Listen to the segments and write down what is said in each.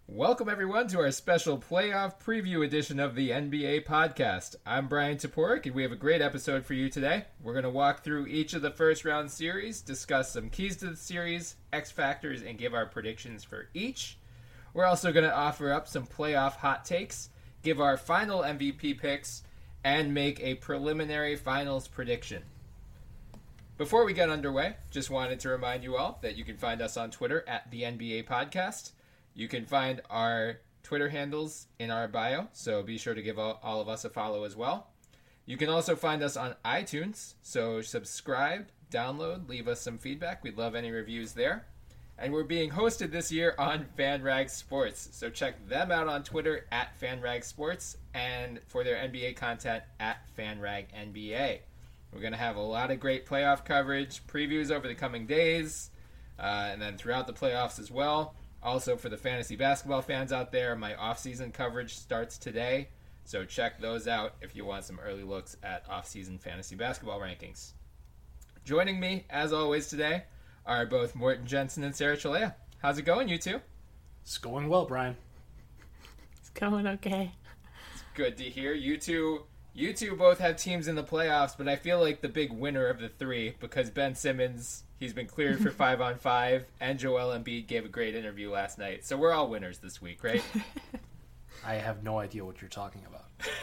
Welcome, everyone, to our special playoff preview edition of the NBA podcast. I'm Brian Toporek, and we have a great episode for you today. We're going to walk through each of the first round series, discuss some keys to the series, X factors, and give our predictions for each. We're also going to offer up some playoff hot takes, give our final MVP picks, and make a preliminary finals prediction. Before we get underway, just wanted to remind you all that you can find us on Twitter at the NBA Podcast. You can find our Twitter handles in our bio, so be sure to give all of us a follow as well. You can also find us on iTunes, so subscribe, download, leave us some feedback. We'd love any reviews there. And we're being hosted this year on FanRag Sports, so check them out on Twitter at FanRag Sports and for their NBA content at FanRag NBA. We're going to have a lot of great playoff coverage, previews over the coming days, and then throughout the playoffs as well. Also, for the fantasy basketball fans out there, my off-season coverage starts today, so check those out if you want some early looks at off-season fantasy basketball rankings. Joining me, as always today, are both Morten Jensen and Sarah Chalea. How's it going, you two? It's going well, Brian. It's going okay. It's good to hear. You two both have teams in the playoffs, but I feel like the big winner of the three, because Ben Simmons, he's been cleared for 5-on-5, and Joel Embiid gave a great interview last night. So we're all winners this week, right? I have no idea what you're talking about.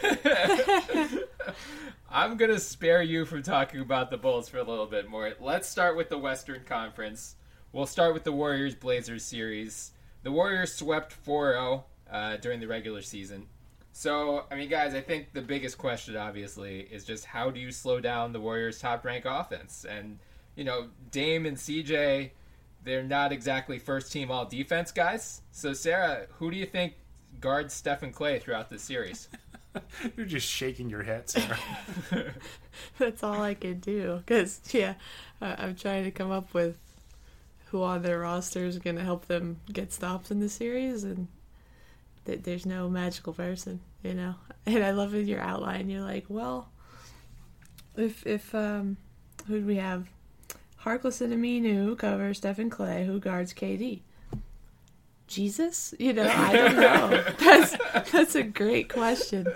I'm going to spare you from talking about the Bulls for a little bit more. Let's start with the Western Conference. We'll start with the Warriors-Blazers series. The Warriors swept 4-0 during the regular season. So, I mean, guys, I think the biggest question, obviously, is just how do you slow down the Warriors' top-rank offense? And, you know, Dame and CJ, they're not exactly first-team all-defense guys. So, Sarah, who do you think guards Stephen Clay throughout this series? You're just shaking your head, Sarah. That's all I can do. Because, I'm trying to come up with who on their roster is going to help them get stops in the series, and there's no magical person, you know. And I love in your outline, you're like, well, if who do we have? Harkless and Aminu cover Stephen Clay, who guards KD. Jesus? You know, I don't know. That's a great question.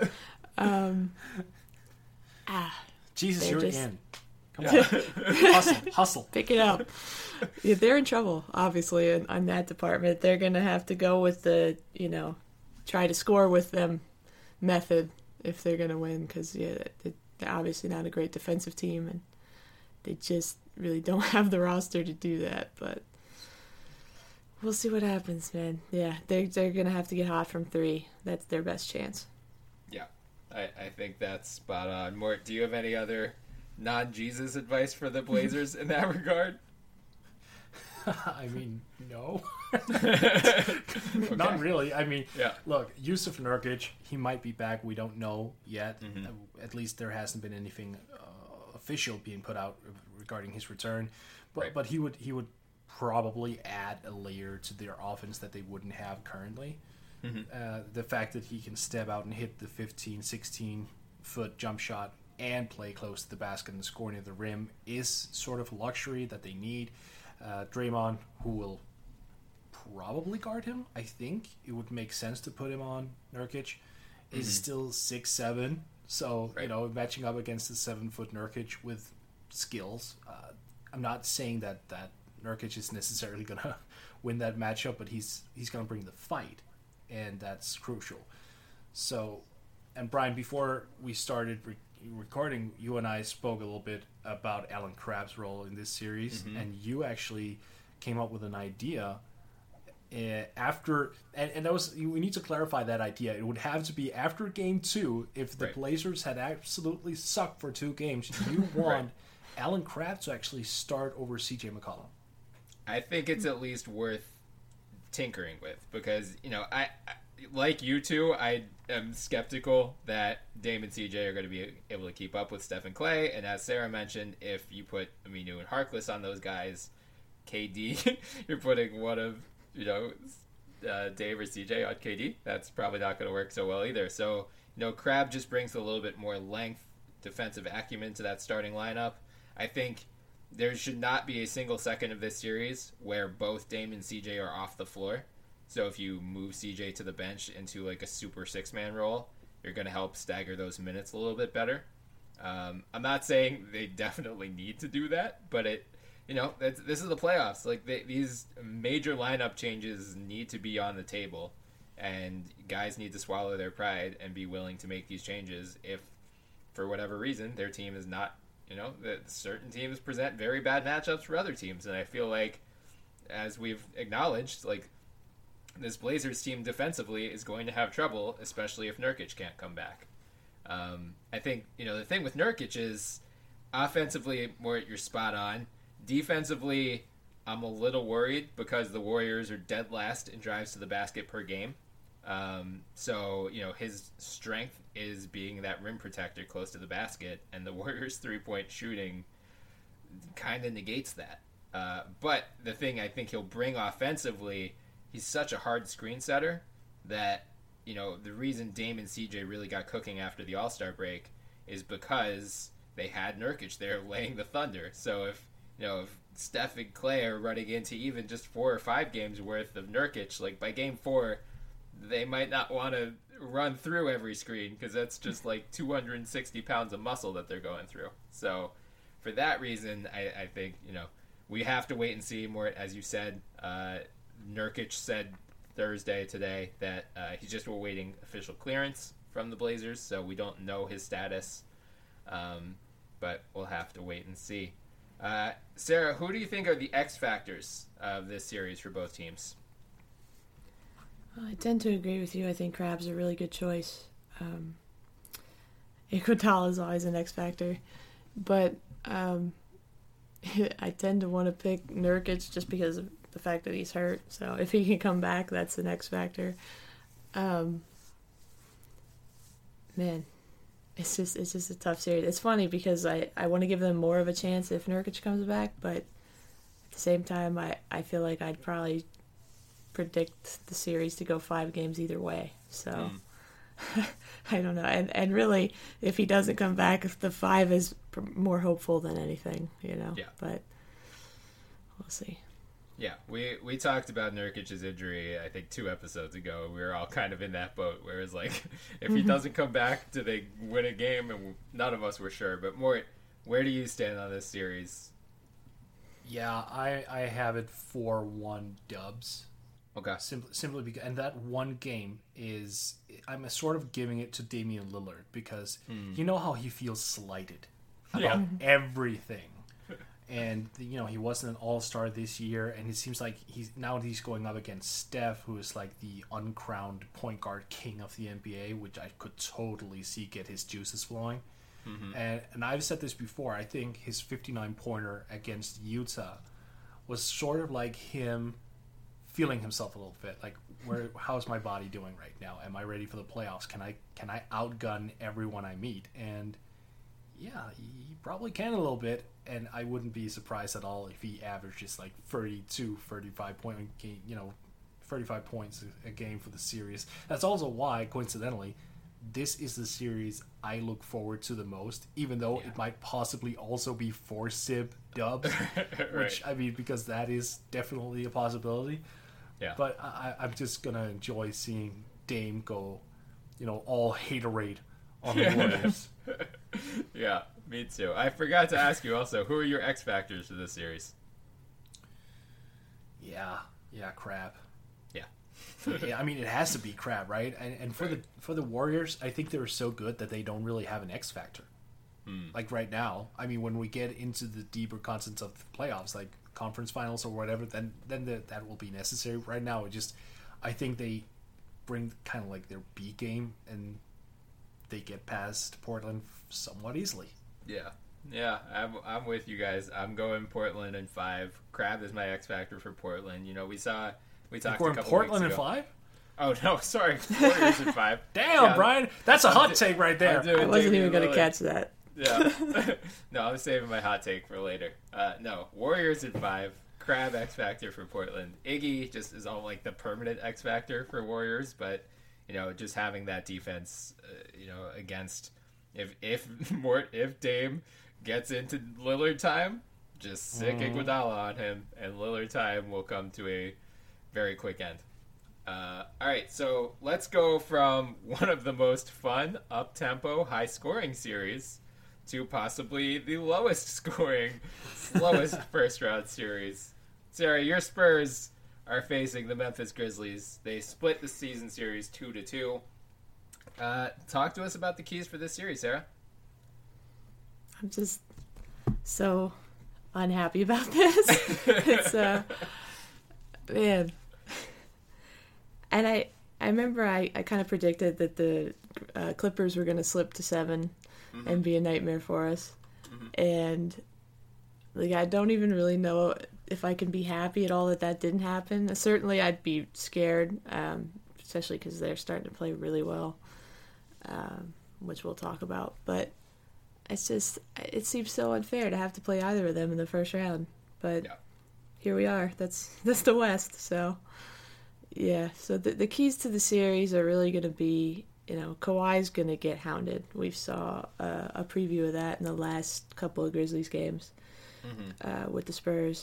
Jesus, you're just in. Come on. Hustle. Pick it up. Yeah, they're in trouble, obviously, in that department. They're going to have to go with the, you know, try to score with them method if they're going to win, because they're obviously not a great defensive team, and they just really don't have the roster to do that. But we'll see what happens, man. Yeah, they're going to have to get hot from three. That's their best chance. Yeah, I think that's spot on. Mort, do you have any other non-Jesus advice for the Blazers in that regard? I mean, no. Okay. Not really. I mean, Yeah. Look, Yusuf Nurkic, he might be back. We don't know yet. Mm-hmm. At least there hasn't been anything official being put out regarding his return. But Right. but he would probably add a layer to their offense that they wouldn't have currently. Mm-hmm. The fact that he can step out and hit the 15, 16-foot jump shot and play close to the basket and score near the rim is sort of a luxury that they need. Draymond, who will probably guard him, I think it would make sense to put him on Nurkic, is still 6'7", so Right. you know, matching up against the 7-foot Nurkic with skills. I'm not saying that Nurkic is necessarily gonna win that matchup, but he's gonna bring the fight, and that's crucial. So, and Brian, before we started recording, you and I spoke a little bit about Alan Crabb's role in this series, and you actually came up with an idea after, and that was, we need to clarify that idea. It would have to be after game 2. If the Right. Blazers had absolutely sucked for 2 games, you want Alan Crabb to actually start over CJ McCollum. I think it's at least worth tinkering with, because, you know, I like you two, I am skeptical that Dame and CJ are going to be able to keep up with Stephen Clay. And as Sarah mentioned, if you put Aminu and Harkless on those guys, KD, you're putting one of, you know, Dave or CJ on KD. That's probably not going to work so well either. So, you know, Crabb just brings a little bit more length, defensive acumen to that starting lineup. I think there should not be a single second of this series where both Dame and CJ are off the floor. So if you move CJ to the bench into like a super 6-man role, you're going to help stagger those minutes a little bit better. I'm not saying they definitely need to do that, but this is the playoffs. Like these major lineup changes need to be on the table, and guys need to swallow their pride and be willing to make these changes if, for whatever reason, their team is not. That certain teams present very bad matchups for other teams, and I feel like, as we've acknowledged, like this Blazers team defensively is going to have trouble, especially if Nurkic can't come back. I think, the thing with Nurkic is offensively, you're spot on. Defensively, I'm a little worried because the Warriors are dead last in drives to the basket per game. So, his strength is being that rim protector close to the basket, and the Warriors' three-point shooting kind of negates that. But the thing I think he'll bring offensively, he's such a hard screen setter that, the reason Dame and CJ really got cooking after the All-Star break is because they had Nurkic there laying the thunder. So if Steph and Clay are running into even just 4 or 5 games worth of Nurkic, like by game 4, they might not want to run through every screen because that's just like 260 pounds of muscle that they're going through. So for that reason, I think, we have to wait and see more. As you said, Nurkic said today that he's just awaiting official clearance from the Blazers, so we don't know his status, but we'll have to wait and see. Sarah, who do you think are the X factors of this series for both teams? I tend to agree with you. I think Crabbe's a really good choice. Iguodala is always an X factor, but I tend to want to pick Nurkic just because of the fact that he's hurt. So if he can come back, that's the X factor. Man, it's just a tough series. It's funny because I want to give them more of a chance if Nurkic comes back, but at the same time, I feel like I'd probably predict the series to go 5 games either way. So I don't know. And really, if he doesn't come back, the 5 is more hopeful than anything, Yeah. But we'll see. Yeah, we talked about Nurkic's injury, I think, 2 episodes ago. We were all kind of in that boat, where it's like, if he doesn't come back, do they win a game? And none of us were sure. But Mort, where do you stand on this series? Yeah, I have it 4-1 Dubs. Okay. Simply because, and that one game is, I'm sort of giving it to Damian Lillard because you know how he feels slighted about everything. And, he wasn't an all-star this year, and it seems like he's going up against Steph, who is like the uncrowned point guard king of the NBA, which I could totally see get his juices flowing. Mm-hmm. And I've said this before, I think his 59-pointer against Utah was sort of like him feeling himself a little bit, like, how's my body doing right now? Am I ready for the playoffs? Can I outgun everyone I meet? And yeah, he probably can a little bit, and I wouldn't be surprised at all if he averages like 35 points a game for the series. That's also why, coincidentally, this is the series I look forward to the most, even though it might possibly also be 4-SIB Dubs, right. Which, I mean, because that is definitely a possibility. Yeah. But I'm just going to enjoy seeing Dame go, all haterade on the Warriors. Yeah, me too. I forgot to ask you also, who are your X factors for this series? Yeah, Crab. Yeah. Yeah, I mean, it has to be Crab, right? And for the Warriors, I think they're so good that they don't really have an X factor. Like right now, I mean, when we get into the deeper contents of the playoffs, like conference finals or whatever, then that will be necessary. Right now, I think they bring kind of like their B game, and they get past Portland somewhat easily. Yeah, I'm with you guys. I'm going Portland in 5. Crab is my X factor for Portland. We talked a couple Portland weeks in ago. 5? Oh no, sorry, Warriors in 5. Damn, Brian, that's a hot take right there. I wasn't even going to catch that. Yeah. No, I'm saving my hot take for later. No, Warriors in 5. Crab X factor for Portland. Iggy just is all like the permanent X factor for Warriors, but just having that defense, against if Dame gets into Lillard time, just sick Iguodala on him, and Lillard time will come to a very quick end. All right, so let's go from one of the most fun, up-tempo, high-scoring series to possibly the lowest scoring, slowest first-round series. Sarah, your Spurs are facing the Memphis Grizzlies. They split the season series 2-2. Talk to us about the keys for this series, Sarah. I'm just so unhappy about this. It's man. And I remember I kind of predicted that the Clippers were going to slip to 7 and be a nightmare for us. And like I don't even really know if I can be happy at all that didn't happen. Certainly I'd be scared, especially because they're starting to play really well, which we'll talk about. But it seems so unfair to have to play either of them in the first round. But here we are. That's the West, so... Yeah, so the keys to the series are really going to be, Kawhi's going to get hounded. We saw a preview of that in the last couple of Grizzlies games with the Spurs.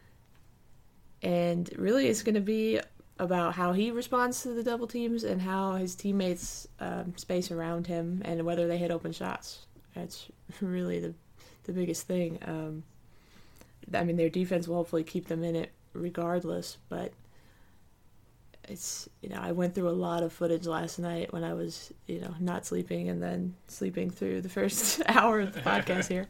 And really it's going to be about how he responds to the double teams and how his teammates space around him and whether they hit open shots. That's really the biggest thing. Their defense will hopefully keep them in it regardless, but... It's, I went through a lot of footage last night when I was, not sleeping and then sleeping through the first hour of the podcast here.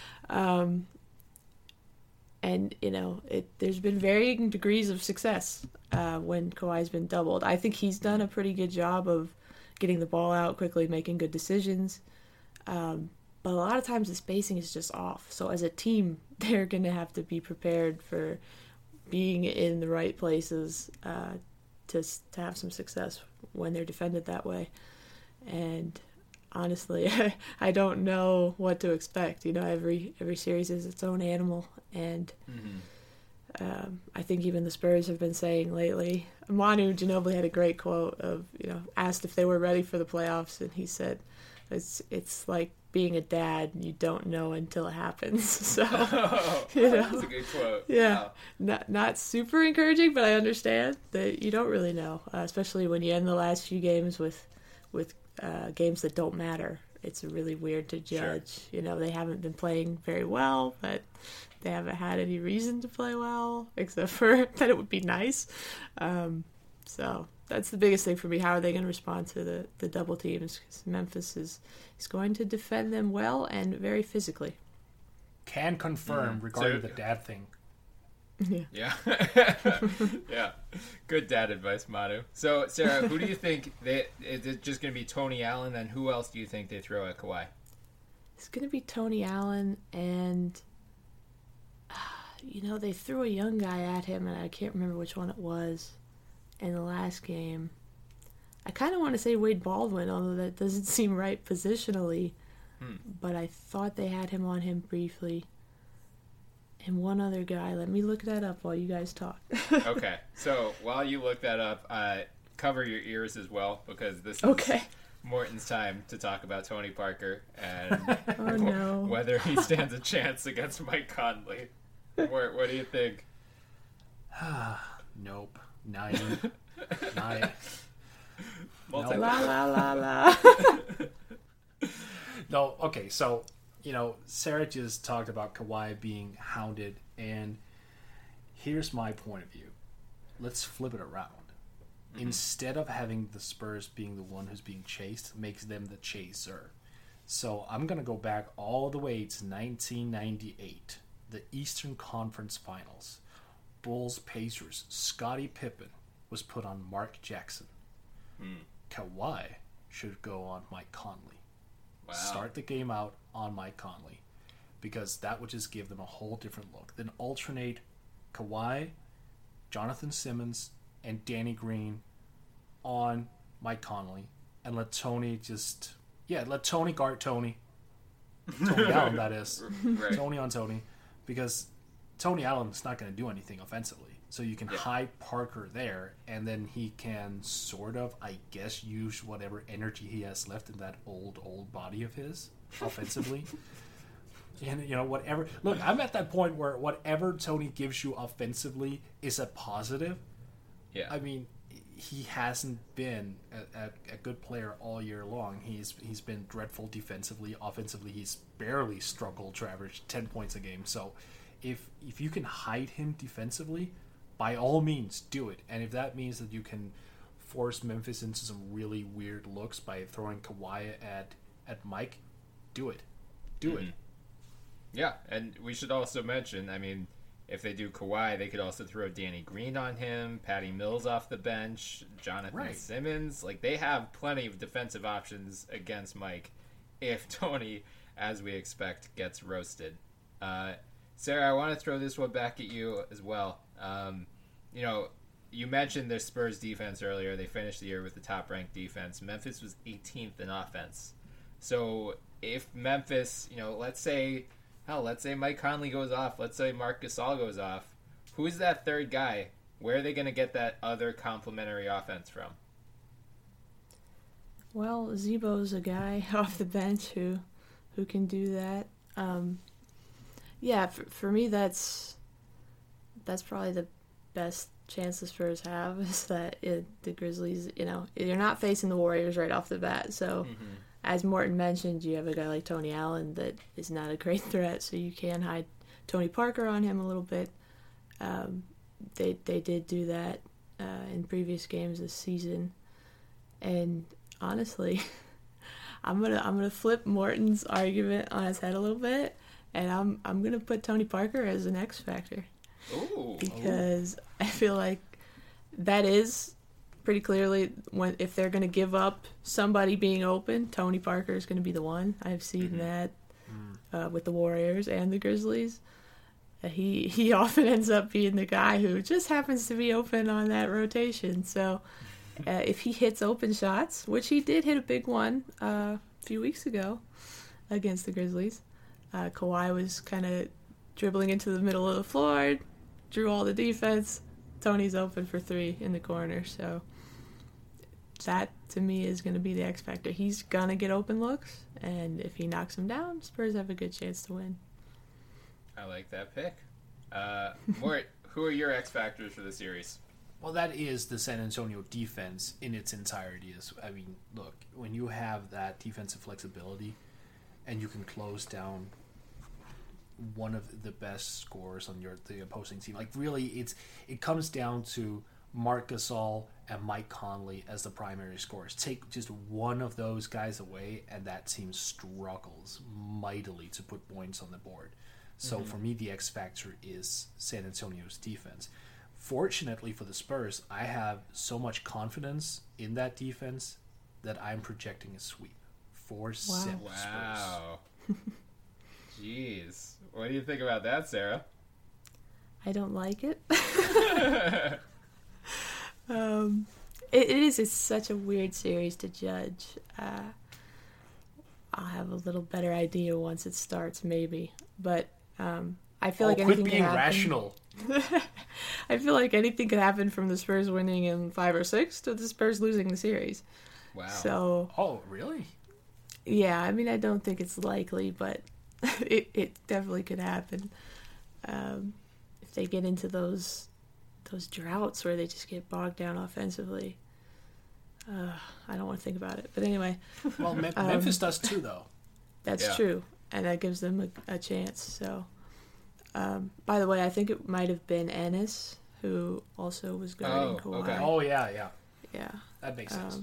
There's been varying degrees of success when Kawhi's been doubled. I think he's done a pretty good job of getting the ball out quickly, making good decisions. But a lot of times the spacing is just off. So as a team, they're going to have to be prepared for being in the right places to have some success when they're defended that way. And honestly, I don't know what to expect. Every series is its own animal, and I think even the Spurs have been saying lately. Manu Ginobili had a great quote of, asked if they were ready for the playoffs, and he said, "It's like being a dad, you don't know until it happens." So, that's a good quote. Yeah, wow. Not super encouraging, but I understand that you don't really know, especially when you end the last few games with games that don't matter. It's really weird to judge. Sure. They haven't been playing very well, but they haven't had any reason to play well, except for that it would be nice. So that's the biggest thing for me. How are they going to respond to the double teams? Because Memphis is going to defend them well and very physically. Can confirm regarding the dad thing. Yeah. Yeah. Good dad advice, Manu. So, Sarah, who do you think is it just going to be Tony Allen? Then who else do you think they throw at Kawhi? It's going to be Tony Allen, and they threw a young guy at him, and I can't remember which one it was in the last game. I kind of want to say Wade Baldwin, although that doesn't seem right positionally. But I thought they had him on him briefly. And one other guy. Let me look that up while you guys talk. Okay. So while you look that up, cover your ears as well, because this is Morton's time to talk about Tony Parker and whether he stands a chance against Mike Conley. What do you think? Nope. 9. La la la la. No, okay, so, Sarah just talked about Kawhi being hounded, and here's my point of view. Let's flip it around. Instead of having the Spurs being the one who's being chased, makes them the chaser. So I'm going to go back all the way to 1998, the Eastern Conference Finals. Bulls-Pacers, Scottie Pippen was put on Mark Jackson. Kawhi should go on Mike Conley. Wow. Start the game out on Mike Conley, because that would just give them a whole different look. Then alternate Kawhi, Jonathan Simmons, and Danny Green on Mike Conley, and let Tony let Tony guard Tony. Tony Allen, that is. Right. Tony on Tony, because Tony Allen's not going to do anything offensively. So you can hide Parker there, and then he can sort of, I guess, use whatever energy he has left in that old body of his offensively. And, whatever. Look, I'm at that point where whatever Tony gives you offensively is a positive. Yeah. I mean, he hasn't been a good player all year long. He's been dreadful defensively. Offensively, he's barely struggled to average 10 points a game. So if you can hide him defensively, by all means, do it. And if that means that you can force Memphis into some really weird looks by throwing Kawhi at Mike, do it. Do it. Yeah, and we should also mention, I mean, if they do Kawhi, they could also throw Danny Green on him, Patty Mills off the bench, Jonathan Simmons. Like, they have plenty of defensive options against Mike if Tony, as we expect, gets roasted. Sarah, I want to throw this one back at you as well. You mentioned their Spurs defense earlier. They finished the year with the top-ranked defense. Memphis was 18th in offense. So if Memphis, let's say Mike Conley goes off. Let's say Marc Gasol goes off. Who's that third guy? Where are they going to get that other complementary offense from? Well, Zebo's a guy off the bench who can do that. For me, that's probably the best chance the Spurs have is that the Grizzlies, you're not facing the Warriors right off the bat. So, as Morton mentioned, you have a guy like Tony Allen that is not a great threat, so you can hide Tony Parker on him a little bit. They did do that in previous games this season, and honestly, I'm gonna flip Morton's argument on his head a little bit, and I'm gonna put Tony Parker as an X factor. Ooh. Because I feel like that is pretty clearly if they're going to give up somebody being open, Tony Parker is going to be the one. I've seen that with the Warriors and the Grizzlies. He often ends up being the guy who just happens to be open on that rotation. So if he hits open shots, which he did hit a big one a few weeks ago against the Grizzlies, Kawhi was kind of dribbling into the middle of the floor, drew all the defense. Tony's open for three in the corner. So that, to me, is going to be the X factor. He's going to get open looks, and if he knocks them down, Spurs have a good chance to win. I like that pick. Mort, who are your X factors for the series? Well, that is the San Antonio defense in its entirety. I mean, look, when you have that defensive flexibility and you can close down one of the best scorers on the opposing team. Like, really, it comes down to Marc Gasol and Mike Conley as the primary scorers. Take just one of those guys away, and that team struggles mightily to put points on the board. So for me, the X factor is San Antonio's defense. Fortunately for the Spurs, I have so much confidence in that defense that I'm projecting a sweep. 4-7 Wow. Jeez. What do you think about that, Sarah? I don't like it. It's such a weird series to judge. I'll have a little better idea once it starts, maybe. But I feel like anything quit being can happen. rational. I feel like anything could happen from the Spurs winning in 5 or 6 to the Spurs losing the series. Wow. So. Oh, really? Yeah, I mean, I don't think it's likely, but it definitely could happen. If they get into those droughts where they just get bogged down offensively. I don't want to think about it. But anyway. Well, Memphis does too, though. That's true. And that gives them a chance. So, by the way, I think it might have been Ennis who also was guarding Kawhi. Okay. Oh, yeah. Yeah. That makes sense.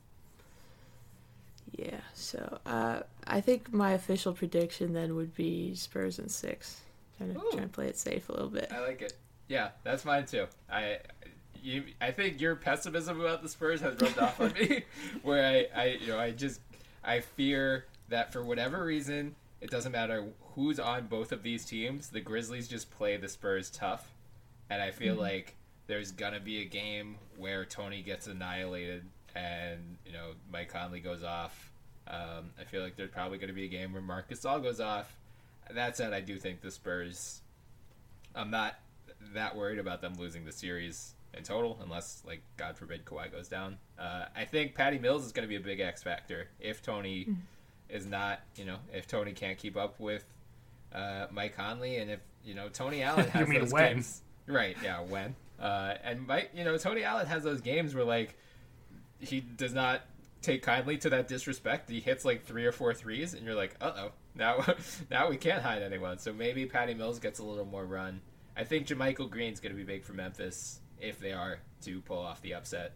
Yeah, so I think my official prediction then would be Spurs in 6. Trying to play it safe a little bit. I like it. Yeah, that's mine too. I think your pessimism about the Spurs has rubbed off on me, where I fear that for whatever reason, it doesn't matter who's on both of these teams, the Grizzlies just play the Spurs tough, and I feel like there's gonna be a game where Tony gets annihilated and Mike Conley goes off. I feel like there's probably going to be a game where Marc Gasol goes off. That said, I do think the Spurs, I'm not that worried about them losing the series in total, unless, like, God forbid, Kawhi goes down. I think Patty Mills is going to be a big X factor if Tony is not, if Tony can't keep up with Mike Conley, and if Tony Allen has You mean those when? games. Right, yeah, when. And Mike, Tony Allen has those games where like he does not take kindly to that disrespect. He hits like 3 or 4 threes, and you're like, uh-oh, now we can't hide anyone. So maybe Patty Mills gets a little more run. I think JaMychal Green's going to be big for Memphis if they are to pull off the upset.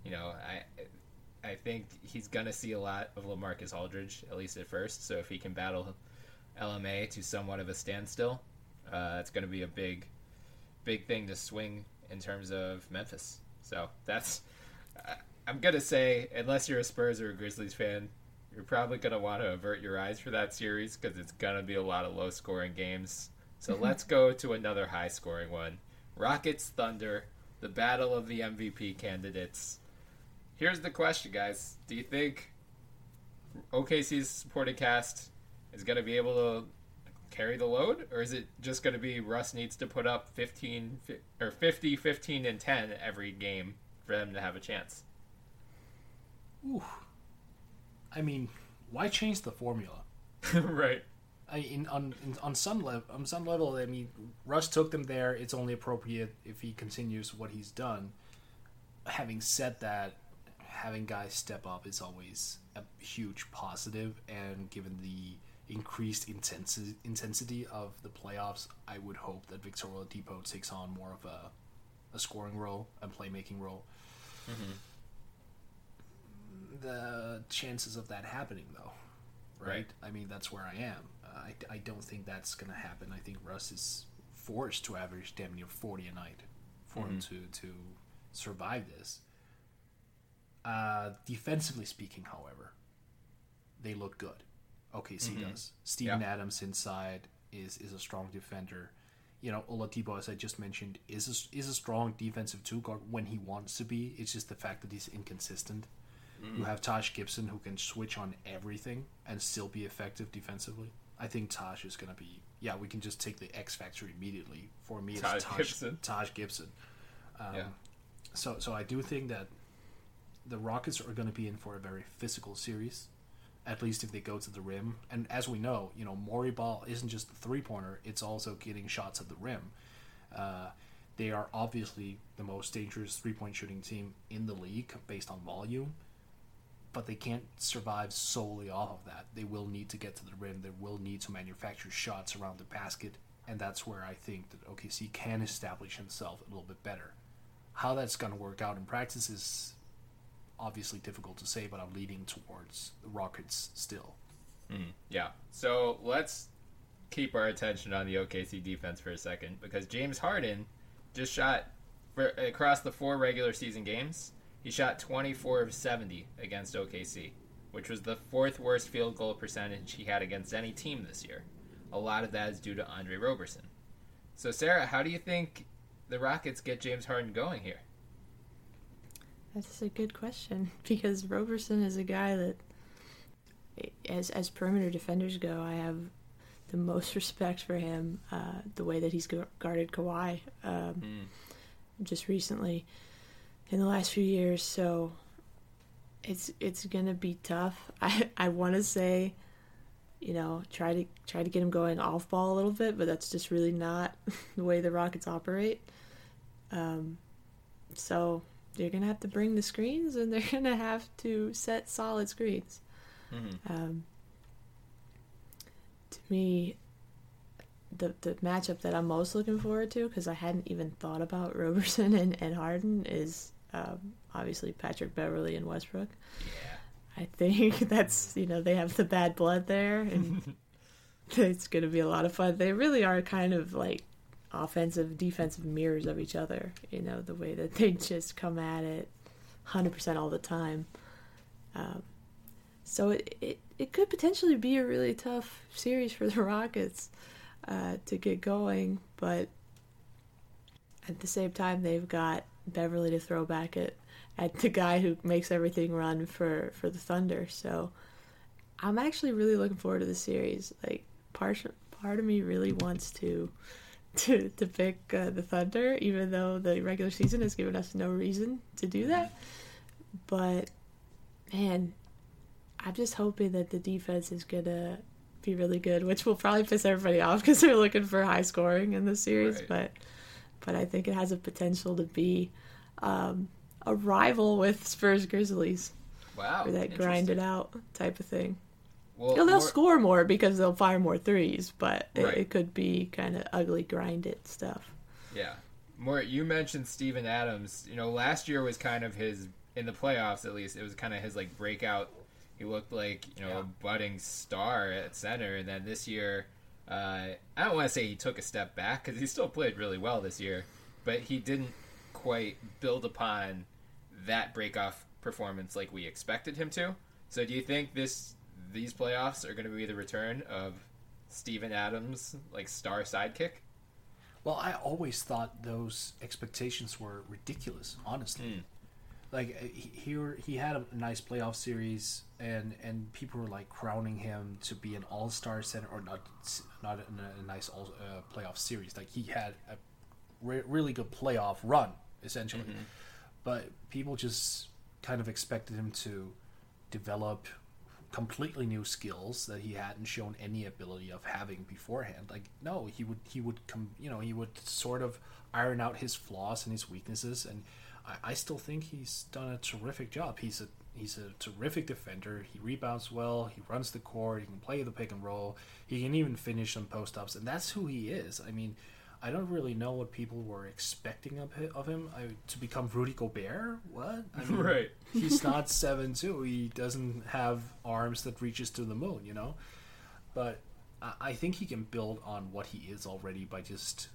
I think he's going to see a lot of LaMarcus Aldridge, at least at first. So if he can battle LMA to somewhat of a standstill, it's going to be a big thing to swing in terms of Memphis. So that's... I'm going to say, unless you're a Spurs or a Grizzlies fan, you're probably going to want to avert your eyes for that series because it's going to be a lot of low-scoring games. So let's go to another high-scoring one. Rockets Thunder, the battle of the MVP candidates. Here's the question, guys. Do you think OKC's supporting cast is going to be able to carry the load, or is it just going to be Russ needs to put up 50, 15, and 10 every game for them to have a chance? Ooh. I mean, why change the formula? Right. On some level, I mean, Russ took them there. It's only appropriate if he continues what he's done. Having said that, having guys step up is always a huge positive, and given the increased intensity of the playoffs, I would hope that Victor Oladipo takes on more of a scoring role, a playmaking role. Mm-hmm. The chances of that happening, though, right? I mean, that's where I am. I don't think that's going to happen. I think Russ is forced to average damn near 40 a night for him to survive this. Defensively speaking, however, they look good. OKC does. Steven Adams inside is a strong defender. Oladipo, as I just mentioned, is a strong defensive two-guard when he wants to be. It's just the fact that he's inconsistent. You have Taj Gibson, who can switch on everything and still be effective defensively. I think Taj is going to be... Yeah, we can just take the X factor immediately. For me, it's Taj Gibson. So I do think that the Rockets are going to be in for a very physical series, at least if they go to the rim. And as we know, Morey ball isn't just the three-pointer, it's also getting shots at the rim. They are obviously the most dangerous three-point shooting team in the league based on volume, but they can't survive solely off of that. They will need to get to the rim. They will need to manufacture shots around the basket, and that's where I think that OKC can establish himself a little bit better. How that's going to work out in practice is obviously difficult to say, but I'm leaning towards the Rockets still. Yeah. So let's keep our attention on the OKC defense for a second, because James Harden just shot across the 4 regular season games. He shot 24 of 70 against OKC, which was the 4th worst field goal percentage he had against any team this year. A lot of that is due to Andre Roberson. So, Sarah, how do you think the Rockets get James Harden going here? That's a good question, because Roberson is a guy that, as perimeter defenders go, I have the most respect for him, the way that he's guarded Kawhi just recently in the last few years. So it's gonna be tough. I want to say, try to get him going off ball a little bit, but that's just really not the way the Rockets operate. So they're gonna have to bring the screens, and they're gonna have to set solid screens. To me, the matchup that I'm most looking forward to, because I hadn't even thought about Roberson and Harden, is obviously Patrick Beverley and Westbrook. Yeah. I think that's, they have the bad blood there, and it's going to be a lot of fun. They really are kind of like offensive, defensive mirrors of each other, the way that they just come at it 100% all the time. So it could potentially be a really tough series for the Rockets to get going, but at the same time, they've got Beverly to throw back at the guy who makes everything run for the Thunder. So I'm actually really looking forward to the series. Like, part of me really wants to pick the Thunder, even though the regular season has given us no reason to do that. But man, I'm just hoping that the defense is gonna be really good, which will probably piss everybody off because they're looking for high scoring in the series. Right. but I think it has a potential to be a rival with Spurs Grizzlies. Wow. For that grind it out type of thing. Well, They'll score more because they'll fire more threes, but Right. it could be kind of ugly grind it stuff. Yeah. More, you mentioned Steven Adams. Last year was kind of his, in the playoffs at least, it was kind of his like breakout. He looked like, a budding star at center. And then this year, I don't want to say he took a step back because he still played really well this year, but he didn't quite build upon that breakoff performance like we expected him to. So do you think these playoffs are going to be the return of Steven Adams, like star sidekick? Well, I always thought those expectations were ridiculous, honestly. Like he had a nice playoff series, and people were like crowning him to be an all-star center, or not in a nice playoff series. Like he had a really good playoff run, essentially. But people just kind of expected him to develop completely new skills that he hadn't shown any ability of having beforehand. Like, no, he would sort of iron out his flaws and his weaknesses, and I still think he's done a terrific job. He's a terrific defender. He rebounds well. He runs the court. He can play the pick and roll. He can even finish on post ups, and that's who he is. I mean, I don't really know what people were expecting of him. To become Rudy Gobert? What? I mean, Right. He's not 7'2". He doesn't have arms that reaches to the moon, But I think he can build on what he is already by just,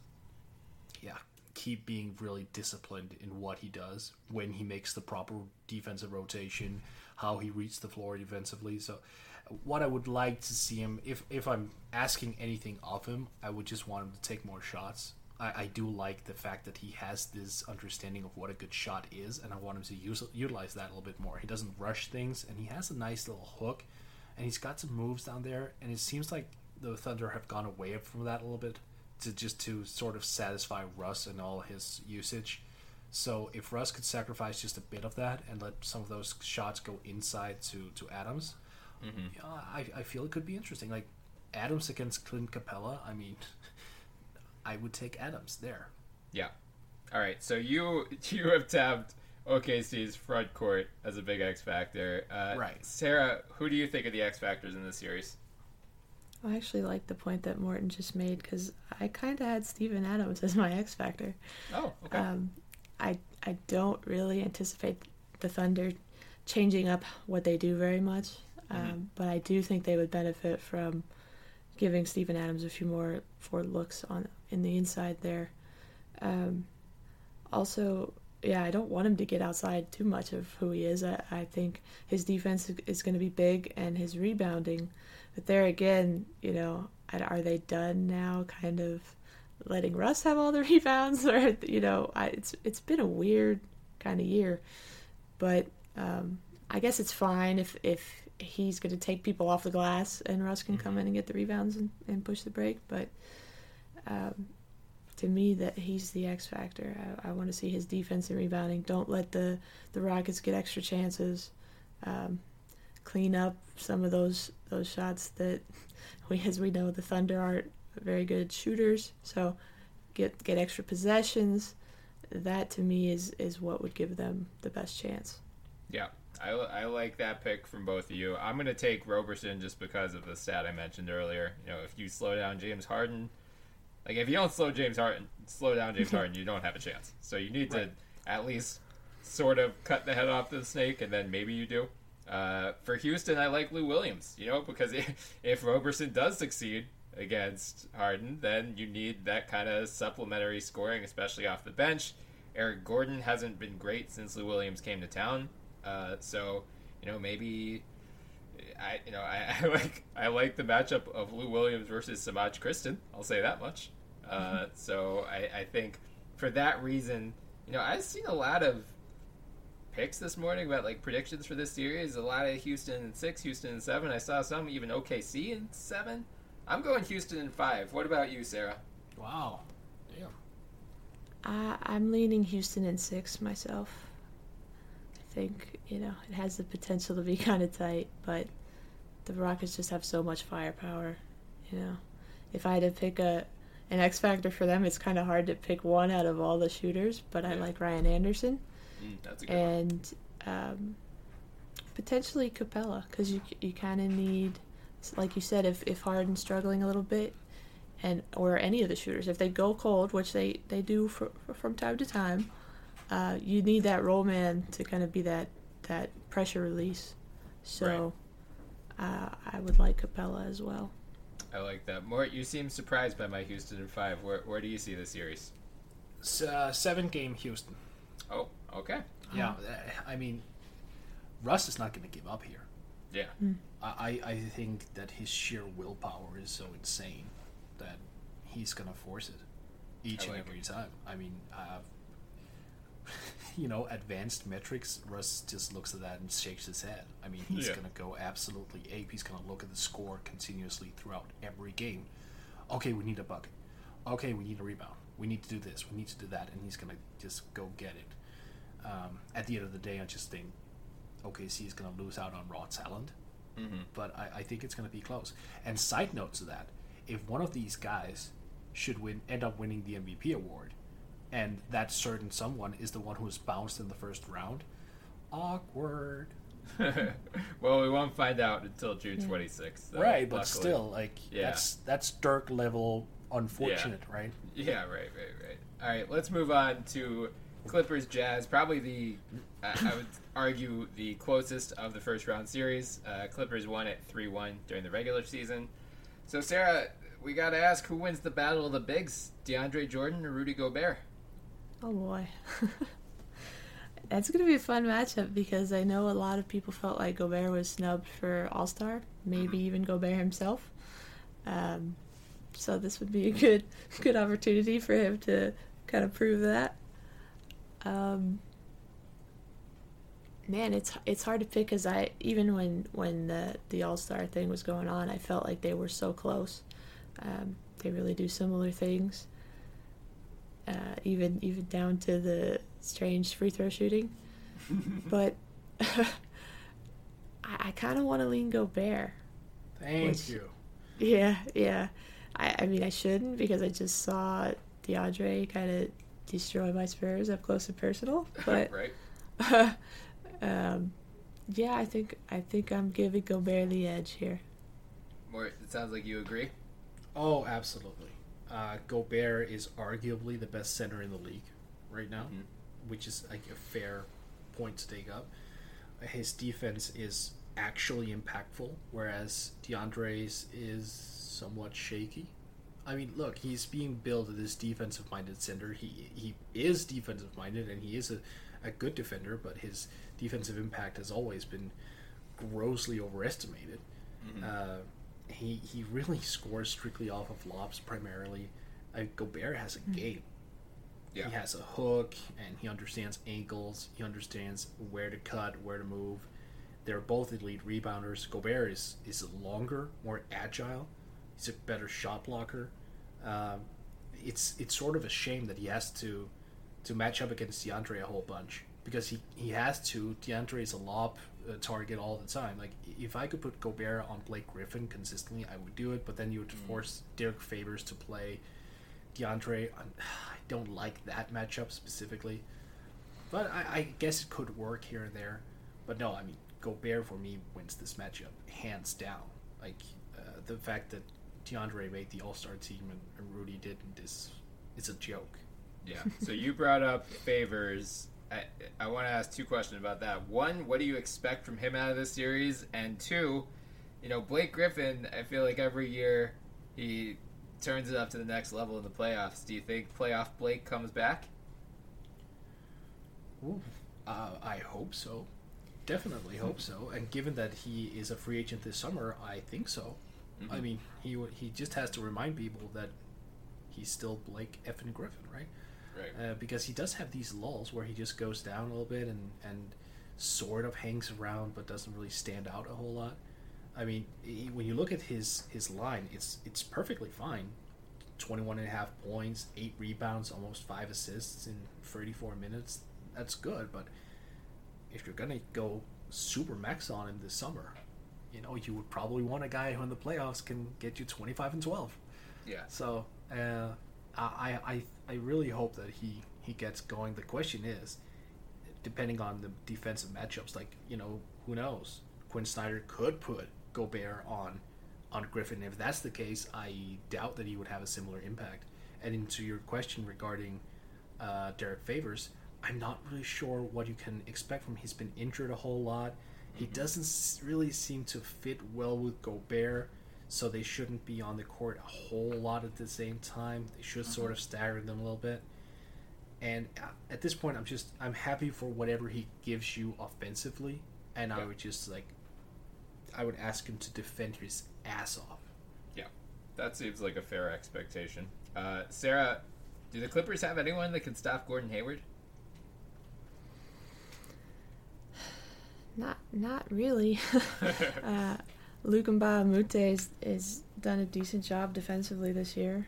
keep being really disciplined in what he does, when he makes the proper defensive rotation, how he reads the floor defensively. So what I would like to see him, if I'm asking anything of him, I would just want him to take more shots. I do like the fact that he has this understanding of what a good shot is, and I want him to utilize that a little bit more. He doesn't rush things, and he has a nice little hook, and he's got some moves down there, and it seems like the Thunder have gone away from that a little bit to sort of satisfy Russ and all his usage. So if Russ could sacrifice just a bit of that and let some of those shots go inside to Adams, I feel it could be interesting. Like Adams against Clint Capella, I mean, I would take Adams there. Yeah. All right. So you have tabbed OKC's front court as a big X factor. Right. Sarah, who do you think are the X factors in this series? I actually like the point that Morton just made because I kind of had Steven Adams as my X factor. Oh, okay. I don't really anticipate the Thunder changing up what they do very much, but I do think they would benefit from giving Steven Adams a few more forward looks in the inside there. Also, I don't want him to get outside too much of who he is. I think his defense is going to be big, and his rebounding. But there again, are they done now kind of letting Russ have all the rebounds? Or, it's been a weird kind of year. But I guess it's fine if he's going to take people off the glass and Russ can come in and get the rebounds and push the break. But to me, that he's the X factor. I want to see his defense and rebounding. Don't let the Rockets get extra chances. Clean up some of those shots that as we know, the Thunder aren't very good shooters. So get extra possessions. That to me is what would give them the best chance. Yeah, I like that pick from both of you. I'm going to take Roberson just because of the stat I mentioned earlier. If you slow down James Harden, like if you don't slow down James Harden, you don't have a chance. So you need to at least sort of cut the head off the snake, and then maybe you do. For Houston, I like Lou Williams, because if Roberson does succeed against Harden, then you need that kind of supplementary scoring, especially off the bench. Eric Gordon hasn't been great since Lou Williams came to town, so maybe I like the matchup of Lou Williams versus Samaj Kristen. I'll say that much. So I think for that reason, I've seen a lot of picks this morning about predictions for this series. A lot of Houston in 6, Houston in 7. I saw some even OKC in 7. I'm going Houston in 5. What about you, Sarah? Wow. Damn. I'm leaning Houston in 6 myself. I think, it has the potential to be kind of tight, but the Rockets just have so much firepower, If I had to pick an X factor for them. It's kind of hard to pick one out of all the shooters, but I like Ryan Anderson. That's a good one. And potentially Capella, because you kind of need, like you said, if Harden's struggling a little bit, or any of the shooters, if they go cold, which they do from time to time, you need that roll man to kind of be that pressure release. So I would like Capella as well. I like that. Mort, you seem surprised by my Houston in 5. Where do you see the series? 7-game Houston. Oh, okay. Yeah, I mean, Russ is not going to give up here. Yeah. I think that his sheer willpower is so insane that he's going to force it each and every time. I mean, advanced metrics, Russ just looks at that and shakes his head. I mean, he's going to go absolutely ape. He's going to look at the score continuously throughout every game. Okay, we need a bucket. Okay, we need a rebound. We need to do this. We need to do that. And he's going to just go get it. At the end of the day, I just think OKC is going to lose out on raw talent. But I think it's going to be close. And side note to that, if one of these guys should end up winning the MVP award, and that certain someone is the one who was bounced in the first round, awkward. Well, we won't find out until June 26th. Right, but luckily. still, that's Dirk level unfortunate, right? Yeah, right. All right, let's move on to Clippers Jazz. Probably I would argue the closest of the first round series. Clippers won at 3-1 during the regular season. So, Sarah, we got to ask, who wins the battle of the bigs, DeAndre Jordan or Rudy Gobert? Oh boy. That's going to be a fun matchup because I know a lot of people felt like Gobert was snubbed for All-Star, maybe even Gobert himself. So this would be a good opportunity for him to kind of prove that. Man, it's hard to pick because even when the All-Star thing was going on, I felt like they were so close. They really do similar things. Even down to the strange free throw shooting. But I kind of want to lean Gobert. Thank you. Yeah. I mean, I shouldn't because I just saw DeAndre kind of destroy my Spurs up close and personal. But right. Yeah, I think I'm giving Gobert the edge here. Mort, it sounds like you agree. Oh, absolutely. Gobert is arguably the best center in the league right now, which is like a fair point to take up. His defense is actually impactful, whereas DeAndre's is somewhat shaky. I mean, look, he's being billed as this defensive-minded center. He is defensive-minded, and he is a good defender, but his defensive impact has always been grossly overestimated. He really scores strictly off of lobs primarily. Gobert has a game. Yeah. He has a hook, and he understands angles. He understands where to cut, where to move. They're both elite rebounders. Gobert is longer, more agile. He's a better shot blocker. It's sort of a shame that he has to match up against DeAndre a whole bunch because he has to. DeAndre is a lob target all the time. Like, if I could put Gobert on Blake Griffin consistently, I would do it, but then you would force Derek Favors to play DeAndre. I don't like that matchup specifically, but I guess it could work here and there. But no, I mean, Gobert for me wins this matchup hands down. Like, the fact that DeAndre made the All-Star team and Rudy didn't is a joke. Yeah. So you brought up Favors. I want to ask two questions about that. One, what do you expect from him out of this series? And two, Blake Griffin, I feel like every year he turns it up to the next level in the playoffs. Do you think playoff Blake comes back? Ooh, I hope so. Definitely hope so. And given that he is a free agent this summer, I think so. Mm-hmm. I mean, he just has to remind people that he's still Blake effing Griffin, right? Right. Because he does have these lulls where he just goes down a little bit and sort of hangs around but doesn't really stand out a whole lot. I mean, when you look at his line, it's perfectly fine. 21.5 points, 8 rebounds, almost 5 assists in 34 minutes. That's good, but if you're going to go super max on him this summer, you would probably want a guy who in the playoffs can get you 25 and 12. Yeah. So I really hope that he gets going. The question is, depending on the defensive matchups, like, who knows? Quinn Snyder could put Gobert on Griffin. If that's the case, I doubt that he would have a similar impact. And into your question regarding Derek Favors, I'm not really sure what you can expect from him. He's been injured a whole lot. He doesn't really seem to fit well with Gobert, so they shouldn't be on the court a whole lot at the same time. They should sort of stagger them a little bit. And at this point, I'm happy for whatever he gives you offensively, and I would ask him to defend his ass off. Yeah, that seems like a fair expectation. Sarah, do the Clippers have anyone that can stop Gordon Hayward? Not really. Lukumba Mute has done a decent job defensively this year.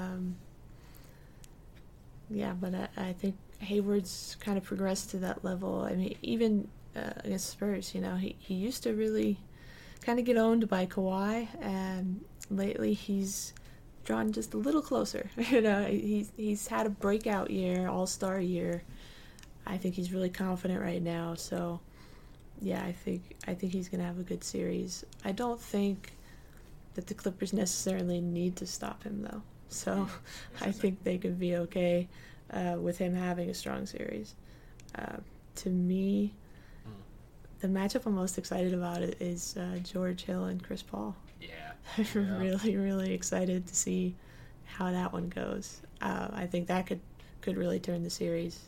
But I think Hayward's kind of progressed to that level. I mean, even against Spurs, he used to really kind of get owned by Kawhi, and lately he's drawn just a little closer. He's had a breakout year, all-star year. I think he's really confident right now, so yeah, I think he's going to have a good series. I don't think that the Clippers necessarily need to stop him, though. So I think they could be okay with him having a strong series. To me, the matchup I'm most excited about is George Hill and Chris Paul. Yeah. I'm really, really excited to see how that one goes. I think that could really turn the series.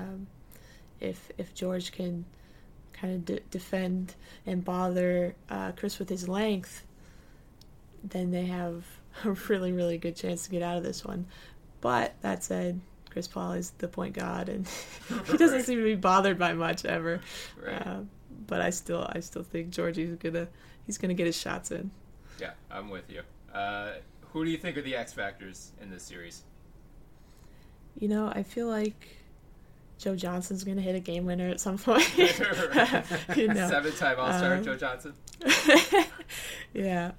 If George can kind of defend and bother Chris with his length, then they have a really, really good chance to get out of this one. But that said, Chris Paul is the point guard, and he doesn't seem to be bothered by much ever. Right. But I still think Georgie's gonna get his shots in. Yeah, I'm with you. Who do you think are the X factors in this series? I feel like Joe Johnson's going to hit a game winner at some point. Seven-time All-Star Joe Johnson. Yeah.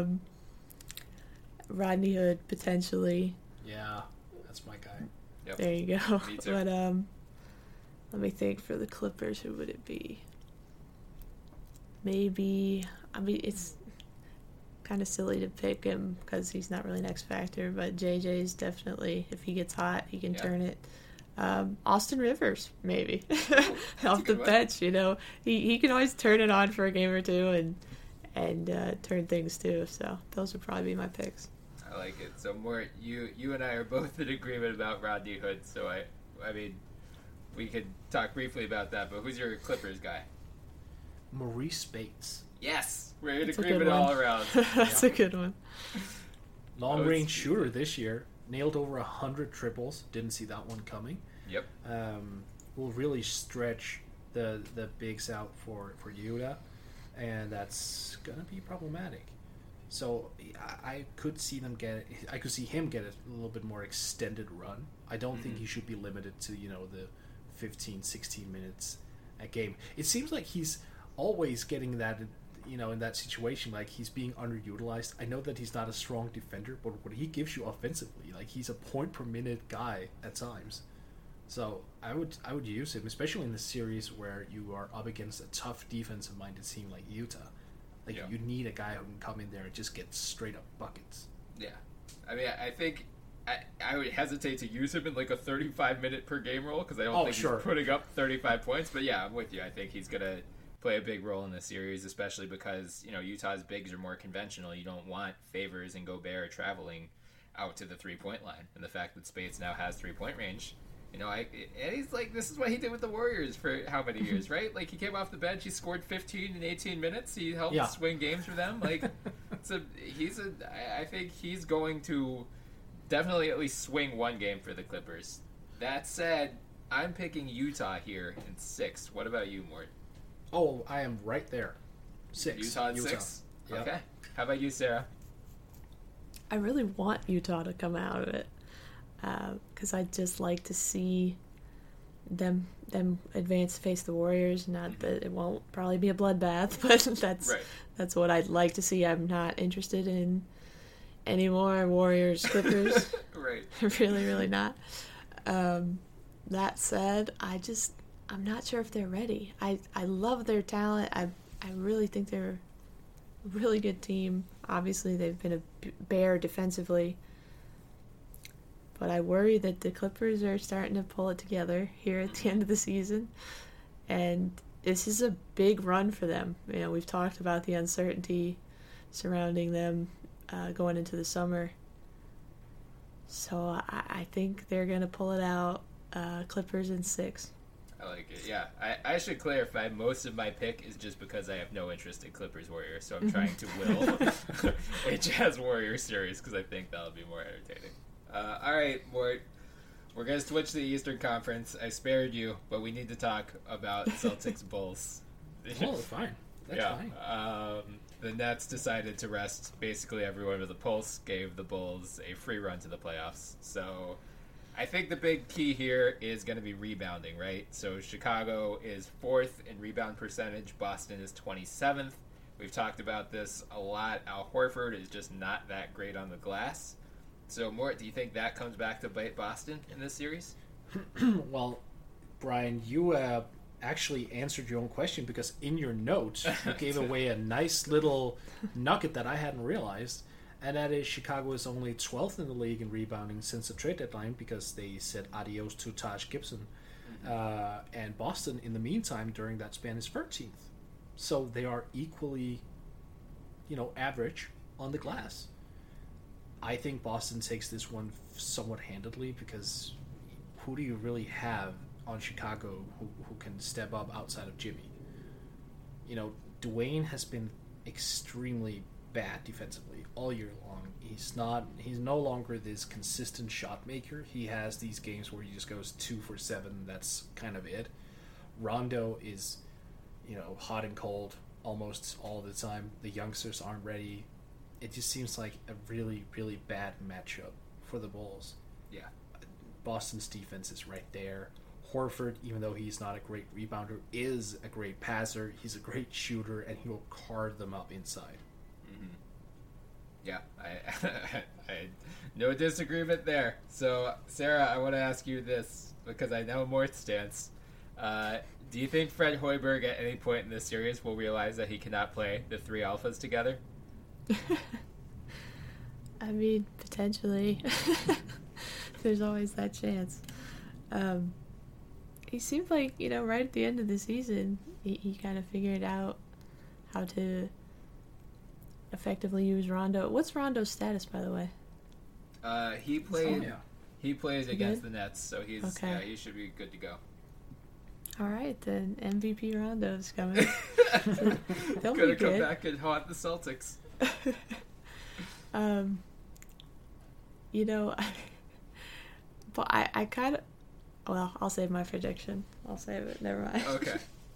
Rodney Hood, potentially. Yeah, that's my guy. Yep. There you go. Me too. But let me think, for the Clippers, who would it be? Maybe, it's kind of silly to pick him because he's not really an X factor, but JJ's definitely, if he gets hot, he can turn it. Austin Rivers, maybe. Off the bench, he can always turn it on for a game or two and turn things too. So those would probably be my picks. I like it. So more, you and I are both in agreement about Rodney Hood. So I mean, we could talk briefly about that. But who's your Clippers guy? Maurice Spates. Yes, we're in That's agreement all around. That's a good one. Long range shooter this year. Nailed over 100 triples. Didn't see that one coming. Yep. Will really stretch the bigs out for Utah, and that's gonna be problematic. So I could see him get a little bit more extended run. I don't think he should be limited to the 15, 16 minutes a game. It seems like he's always getting that. In that situation, like, he's being underutilized. I know that he's not a strong defender, but what he gives you offensively, like, he's a point per minute guy at times. So I would use him, especially in the series where you are up against a tough defensive-minded team like Utah. Like, you need a guy who can come in there and just get straight up buckets. Yeah, I mean, I think I would hesitate to use him in like a 35-minute per game role because I don't think he's putting up 35 points. But yeah, I'm with you. I think he's gonna play a big role in this series, especially because Utah's bigs are more conventional. You don't want Favors and Gobert traveling out to the 3-point line, and the fact that Spates now has 3-point range, and he's like, this is what he did with the Warriors for how many years, right? Like, he came off the bench, he scored 15 in 18 minutes, he helped swing games for them. Like, I think he's going to definitely at least swing one game for the Clippers. That said, I'm picking Utah here in 6. What about you, Mort? Oh, I am right there. 6. Utah in 6? Yep. Okay. How about you, Sarah? I really want Utah to come out of it because I'd just like to see them advance to face the Warriors. Not that it won't probably be a bloodbath, but that's what I'd like to see. I'm not interested in anymore. Warriors, Clippers. Right. Really, really not. That said, I'm not sure if they're ready. I love their talent. I really think they're a really good team. Obviously, they've been a bear defensively. But I worry that the Clippers are starting to pull it together here at the end of the season. And this is a big run for them. You know, we've talked about the uncertainty surrounding them going into the summer. So I think they're going to pull it out. Clippers in 6. I like it. Yeah, I should clarify. Most of my pick is just because I have no interest in Clippers Warriors, so I'm trying to will a Jazz Warriors series because I think that'll be more entertaining. All right, Mort. We're gonna switch to the Eastern Conference. I spared you, but we need to talk about Celtics Bulls. Oh, fine. That's fine. The Nets decided to rest basically everyone with a pulse, gave the Bulls a free run to the playoffs. So I think the big key here is going to be rebounding, right? So Chicago is 4th in rebound percentage. Boston is 27th. We've talked about this a lot. Al Horford is just not that great on the glass. So, Mort, do you think that comes back to bite Boston in this series? Well, Brian, you actually answered your own question because in your notes, you gave away a nice little nugget that I hadn't realized. And that is Chicago is only 12th in the league in rebounding since the trade deadline because they said adios to Taj Gibson. And Boston, in the meantime, during that span, is 13th. So they are equally, average on the glass. I think Boston takes this one somewhat handedly because who do you really have on Chicago who can step up outside of Jimmy? Dwayne has been extremely bad defensively all year long. He's no longer this consistent shot maker. He has these games where he just goes 2 for 7. That's kind of it. Rondo is, hot and cold almost all the time. The youngsters aren't ready. It just seems like a really, really bad matchup for the Bulls. Yeah. Boston's defense is right there. Horford, even though he's not a great rebounder, is a great passer. He's a great shooter, and he will carve them up inside. Mm-hmm. Yeah, I no disagreement there. So, Sarah, I want to ask you this because I know Mort's stance. Do you think Fred Hoiberg at any point in this series will realize that he cannot play the 3 alphas together? I mean, potentially. There's always that chance. He seemed like, right at the end of the season, he kind of figured out how to effectively use Rondo. What's Rondo's status, by the way? He played. Oh, yeah. He plays He against did? the Nets, so he should be good to go. All right, then MVP Rondo's coming. They'll Gonna be come good. back and haunt the Celtics. But I kind of. Well, I'll save my prediction. I'll save it. Never mind. Okay.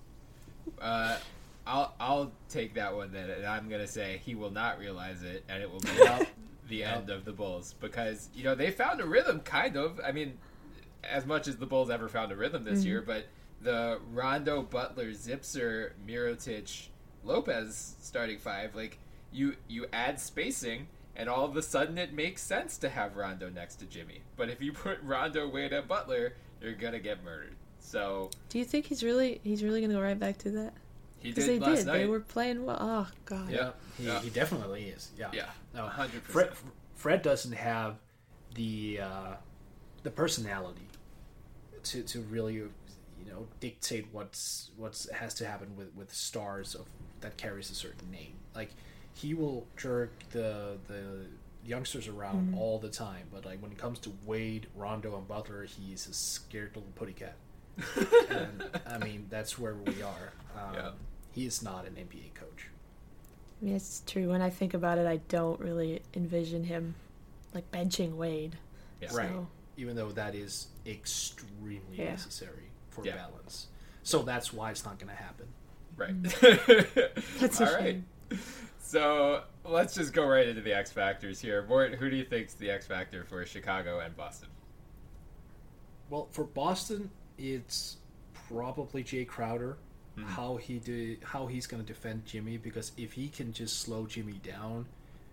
I'll take that one then, and I'm gonna say he will not realize it, and it will be the end of the Bulls because they found a rhythm, kind of. I mean, as much as the Bulls ever found a rhythm this year, but the Rondo, Butler, Zipser, Mirotic, Lopez starting 5, like you add spacing, and all of a sudden it makes sense to have Rondo next to Jimmy. But if you put Rondo, Wade, and Butler, you're gonna get murdered. So, do you think he's really gonna go right back to that? he Because did they last did. night. They were playing well. Oh God. Yeah. He definitely is. Yeah. Yeah. No, 100%. Fred doesn't have the personality to really dictate what's has to happen with stars that carries a certain name. Like he will jerk the youngsters around all the time, but like when it comes to Wade, Rondo, and Butler, he's a scared little putty cat. And I mean that's where we are. He is not an NBA coach. I mean, it's true. When I think about it, I don't really envision him like benching Wade. Yeah. So, Right. Even though that is extremely necessary for Yeah. balance. So that's why it's not going to happen. Right. That's All a right. shame. So let's just go right into the X Factors here. Mort, who do you think's the X Factor for Chicago and Boston? Well, for Boston, it's probably Jay Crowder. How he's going to defend Jimmy, because if he can just slow Jimmy down,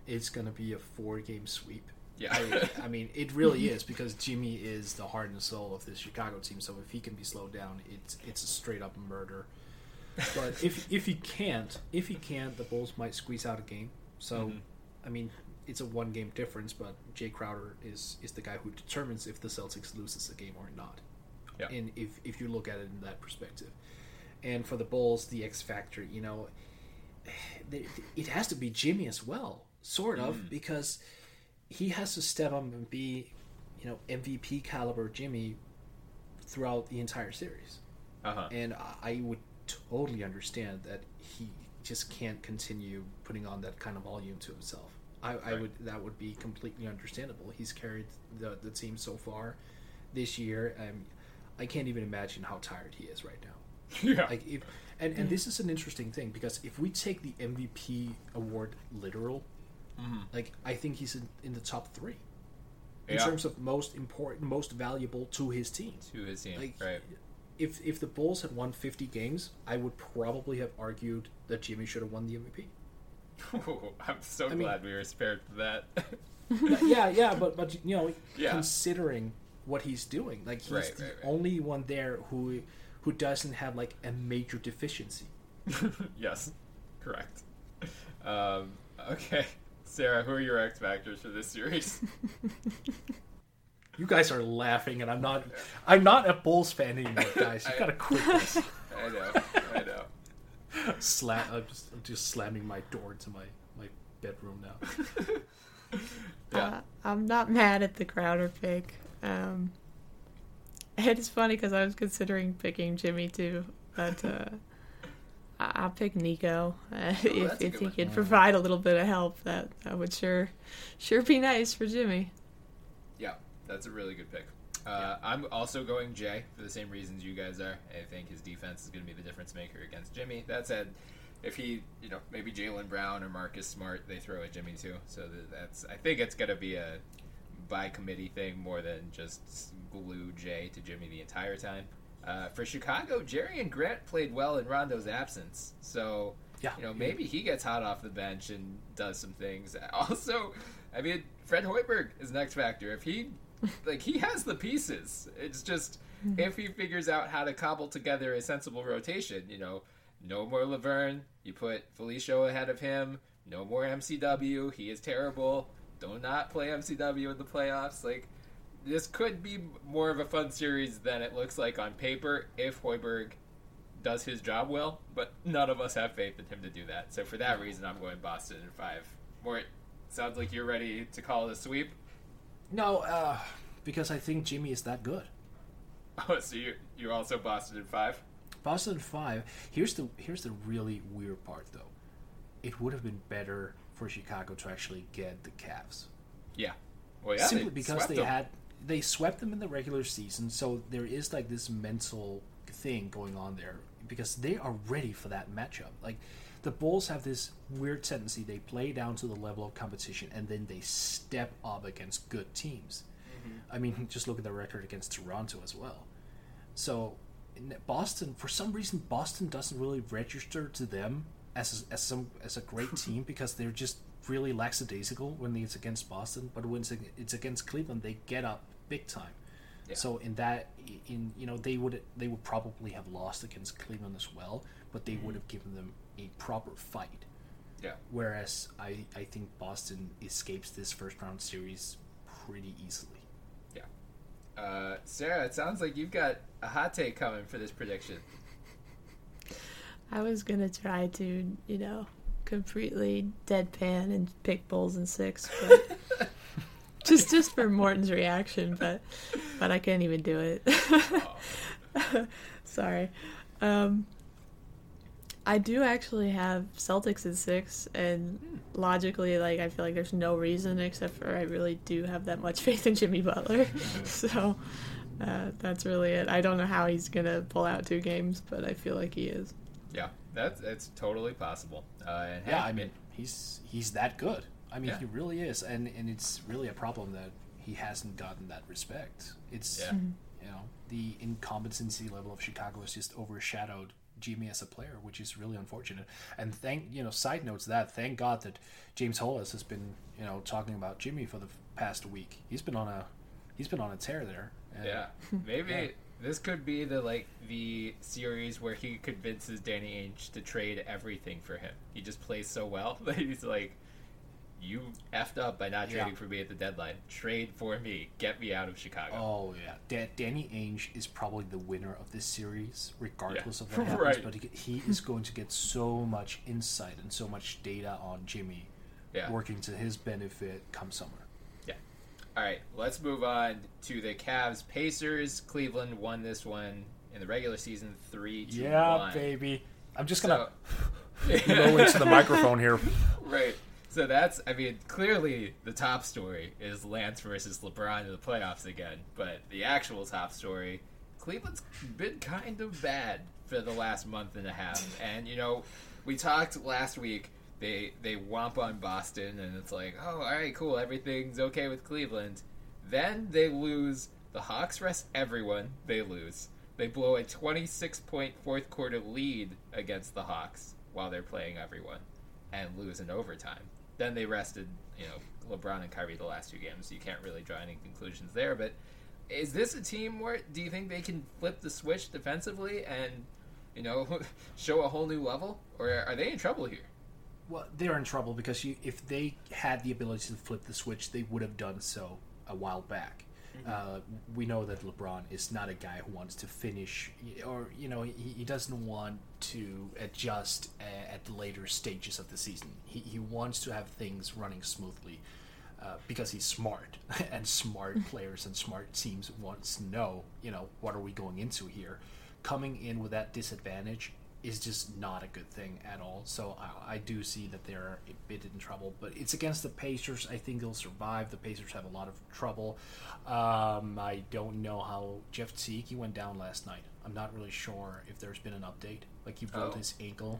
it's going to be a 4-game sweep. Yeah. I mean, it really is, because Jimmy is the heart and soul of this Chicago team. So if he can be slowed down, it's a straight up murder. But if he can't, the Bulls might squeeze out a game. So, I mean, it's a 1-game difference, but Jay Crowder is the guy who determines if the Celtics loses a game or not. Yeah. And if you look at it in that perspective. And for the Bulls, the X factor, you know, it has to be Jimmy as well, sort of, because he has to step up and be, you know, MVP caliber Jimmy throughout the entire series. And I would totally understand that he just can't continue putting on that kind of volume to himself. That would be completely understandable. He's carried the team so far this year. I can't even imagine how tired he is right now. Yeah. Like and this is an interesting thing, because if we take the MVP award literal, like I think he's in the top 3 in terms of most important, most valuable to his team. Like, right. If the Bulls had won 50 games, I would probably have argued that Jimmy should have won the MVP. I'm so glad we were spared for that. yeah, but you know, considering what he's doing, like he's the only one there who doesn't have like a major deficiency. Yes, correct. Okay, Sarah, who are your X factors for this series? You guys are laughing, and I'm not a Bulls fan anymore, guys. You gotta quit this. I know. I'm just slamming my door to my bedroom now. I'm not mad at the Crowder pick. It's funny because I was considering picking Jimmy too, but I'll pick Nico. If he could provide a little bit of help, that would sure be nice for Jimmy. Yeah, that's a really good pick. I'm also going Jay for the same reasons you guys are. I think his defense is going to be the difference maker against Jimmy. That said, if he, you know, maybe Jaylen Brown or Marcus Smart, they throw at Jimmy too. So I think it's going to be a by committee thing more than just glue Jay to Jimmy the entire time. For Chicago, Jerry Grant played well in Rondo's absence. So, you know, maybe he gets hot off the bench and does some things. Also, I mean, Fred Hoiberg is an X factor. If he he has the pieces. It's just if he figures out how to cobble together a sensible rotation, you know, no more Laverne. You put Felicio ahead of him. No more MCW. He is terrible. Do not play MCW in the playoffs. Like, this could be more of a fun series than it looks like on paper if Hoiberg does his job well, but none of us have faith in him to do that. So for that reason, I'm going Boston in 5. Mort, sounds like you're ready to call it a sweep. No, because I think Jimmy is that good. Oh, so you're also Boston in 5? Boston in 5. Here's the really weird part, though. It would have been better for Chicago to actually get the Cavs. Yeah. Well, yeah. Simply because they swept them in the regular season, so there is like this mental thing going on there because they are ready for that matchup. Like, the Bulls have this weird tendency. They play down to the level of competition, and then they step up against good teams. I mean, just look at the record against Toronto as well. So, in Boston, for some reason, Boston doesn't really register to them as a great team because they're just really lackadaisical when it's against Boston. But when it's against Cleveland, they get up big time. Yeah. So they would probably have lost against Cleveland as well, but they would have given them a proper fight. Yeah. Whereas I think Boston escapes this first round series pretty easily. Yeah. Sarah, it sounds like you've got a hot take coming for this prediction. I was gonna try to, completely deadpan and pick Bulls in 6, but just for Morton's reaction, but I can't even do it. Sorry. I do actually have Celtics in 6, and logically, I feel like there's no reason except for I really do have that much faith in Jimmy Butler. So that's really it. I don't know how he's gonna pull out 2 games, but I feel like he is. Yeah, it's totally possible. I mean, he's that good. I mean, he really is, and it's really a problem that he hasn't gotten that respect. It's the incompetency level of Chicago has just overshadowed Jimmy as a player, which is really unfortunate. And side notes thank God that James Hollis has been talking about Jimmy for the past week. He's been on a tear there. And, maybe this could be the series where he convinces Danny Ainge to trade everything for him. He just plays so well that he's like, you effed up by not trading for me at the deadline. Trade for me. Get me out of Chicago. Oh, yeah. Danny Ainge is probably the winner of this series, regardless of what happens. Right. But he is going to get so much insight and so much data on Jimmy working to his benefit come summer. Yeah. All right, let's move on to the Cavs Pacers. Cleveland won this one in the regular season 3-1. Yeah, baby. I'm just going to blow into the microphone here. Right. So that's, clearly the top story is Lance versus LeBron in the playoffs again. But the actual top story, Cleveland's been kind of bad for the last month and a half. And, we talked last week, they womp on Boston, and it's like, oh, all right, cool, everything's okay with Cleveland. Then they lose. The Hawks rest everyone. They lose. They blow a 26-point fourth quarter lead against the Hawks while they're playing everyone and lose in overtime. Then they rested, LeBron and Kyrie the last two games, so you can't really draw any conclusions there. But is this a team where do you think they can flip the switch defensively and, show a whole new level? Or are they in trouble here? Well, they're in trouble because if they had the ability to flip the switch, they would have done so a while back. Mm-hmm. We know that LeBron is not a guy who wants to finish, or he doesn't want to adjust at the later stages of the season. He wants to have things running smoothly because he's smart, and smart players and smart teams wants to know, what are we going into here? Coming in with that disadvantage is just not a good thing at all. So I do see that they're a bit in trouble, but it's against the Pacers. I think they'll survive. The Pacers have a lot of trouble. I don't know how Jeff Teague, he went down last night. I'm not really sure if there's been an update. He rolled his ankle.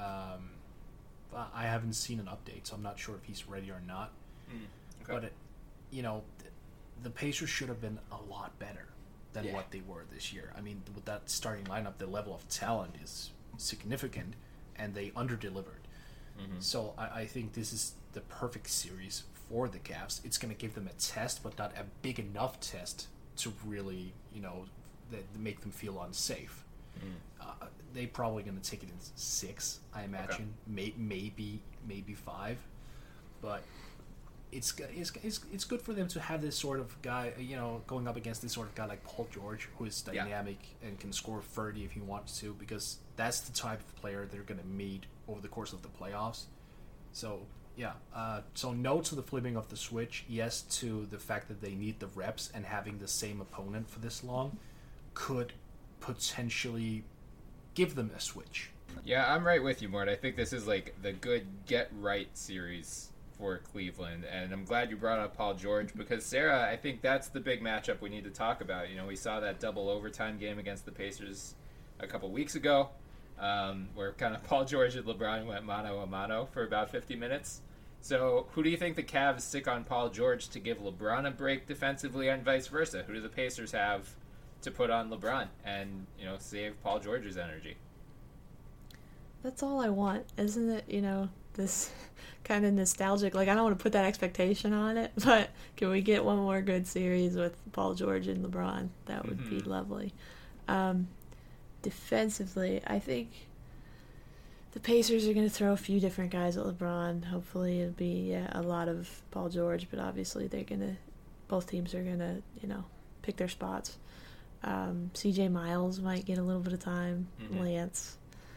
I haven't seen an update, so I'm not sure if he's ready or not. Okay. But, the Pacers should have been a lot better than what they were this year. With that starting lineup, the level of talent is significant, and they under-delivered. Mm-hmm. So I think this is the perfect series for the Cavs. It's going to give them a test, but not a big enough test to really, make them feel unsafe. Mm. They're probably going to take it in 6, I imagine. Okay. Maybe 5. But it's good for them to have this sort of guy, going up against this sort of guy like Paul George, who is dynamic and can score 30 if he wants to, because that's the type of player they're going to meet over the course of the playoffs. So, so no to the flipping of the switch, yes to the fact that they need the reps, and having the same opponent for this long could potentially give them a switch. Yeah, I'm right with you, Mort. I think this is the good get-right series for Cleveland, and I'm glad you brought up Paul George, because Sarah, I think that's the big matchup we need to talk about. We saw that double overtime game against the Pacers a couple weeks ago, where kind of Paul George and LeBron went mano a mano for about 50 minutes. So who do you think the Cavs stick on Paul George to give LeBron a break defensively, and vice versa? Who do the Pacers have to put on LeBron and, save Paul George's energy? That's all I want, isn't it? This kind of nostalgic. I don't want to put that expectation on it, but can we get one more good series with Paul George and LeBron? That would be lovely. Defensively, I think the Pacers are going to throw a few different guys at LeBron. Hopefully it'll be a lot of Paul George, but obviously both teams are going to, pick their spots. CJ Miles might get a little bit of time. Mm-hmm. Lance.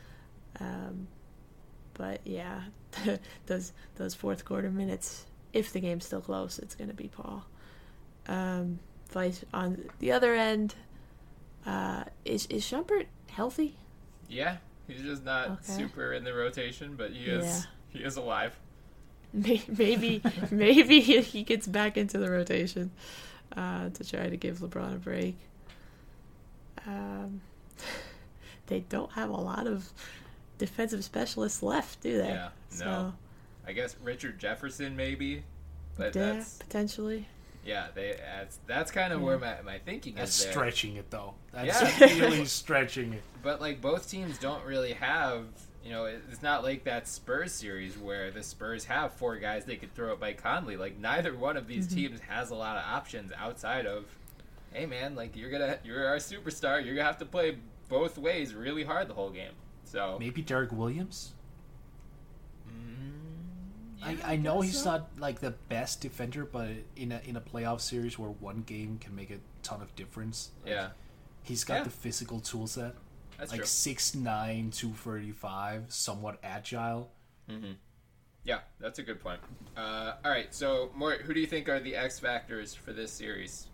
But yeah, those fourth quarter minutes, if the game's still close, it's going to be Paul. Vice on the other end, is Shumpert healthy? Yeah, he's just not super in the rotation, but he is alive. Maybe he gets back into the rotation to try to give LeBron a break. They don't have a lot of defensive specialists left, do they? Yeah, no. I guess Richard Jefferson maybe, but that's potentially. Yeah, that's kind of where my thinking That's is there. stretching it, though. That's Yeah. really stretching it. But like both teams don't really have, it's not like that Spurs series where the Spurs have 4 guys they could throw at Mike Conley. Like neither one of these teams has a lot of options outside of, hey man, like you're our superstar. You're gonna have to play both ways really hard the whole game. So Maybe Derek Williams. yeah, I know guess he's so. not like the best defender, but in a playoff series where one game can make a ton of difference, Yeah, he's got Yeah. the physical tool set. that's Like true. 6'9", 235, somewhat agile. Yeah, that's a good point. All right, so Mort, who do you think are the X factors for this series?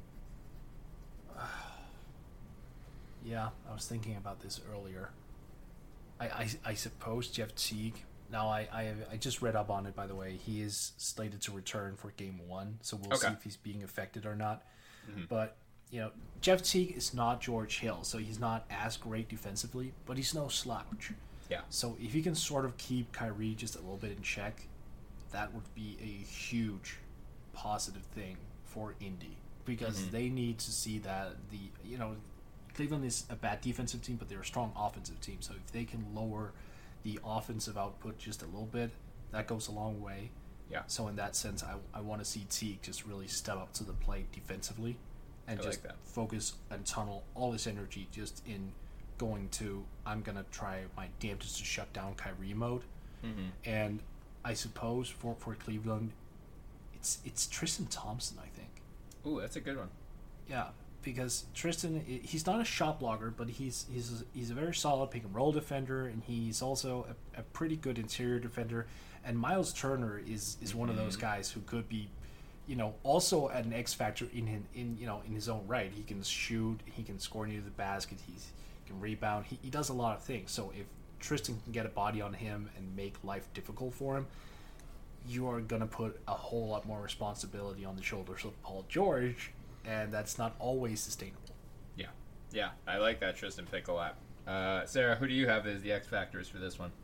Yeah, I was thinking about this earlier. I suppose Jeff Teague. Now I just read up on it, by the way. He is slated to return for Game 1, so we'll see Okay. if he's being affected or not. But Jeff Teague is not George Hill, so he's not as great defensively, but he's no slouch. Yeah. So if he can sort of keep Kyrie just a little bit in check, that would be a huge positive thing for Indy, because they need to see that Cleveland is a bad defensive team, but they're a strong offensive team. So if they can lower the offensive output just a little bit, that goes a long way. Yeah. So in that sense, I want to see Teague just really step up to the plate defensively and I just like that. focus and tunnel all his energy just in going to, I'm going to try my damnedest to shut down Kyrie mode. And I suppose for Cleveland, it's Tristan Thompson, I think. Ooh, that's a good one. Yeah, because Tristan, he's not a shot blocker, but he's a very solid pick and roll defender, and he's also a pretty good interior defender. And Miles Turner is one of those guys who could be, also an X factor in his own right. He can shoot, he can score near the basket, he can rebound. He does a lot of things. So if Tristan can get a body on him and make life difficult for him, you are going to put a whole lot more responsibility on the shoulders of Paul George, and that's not always sustainable. Yeah, I like that Tristan pick a lot. Sarah, who do you have as the X factors for this one?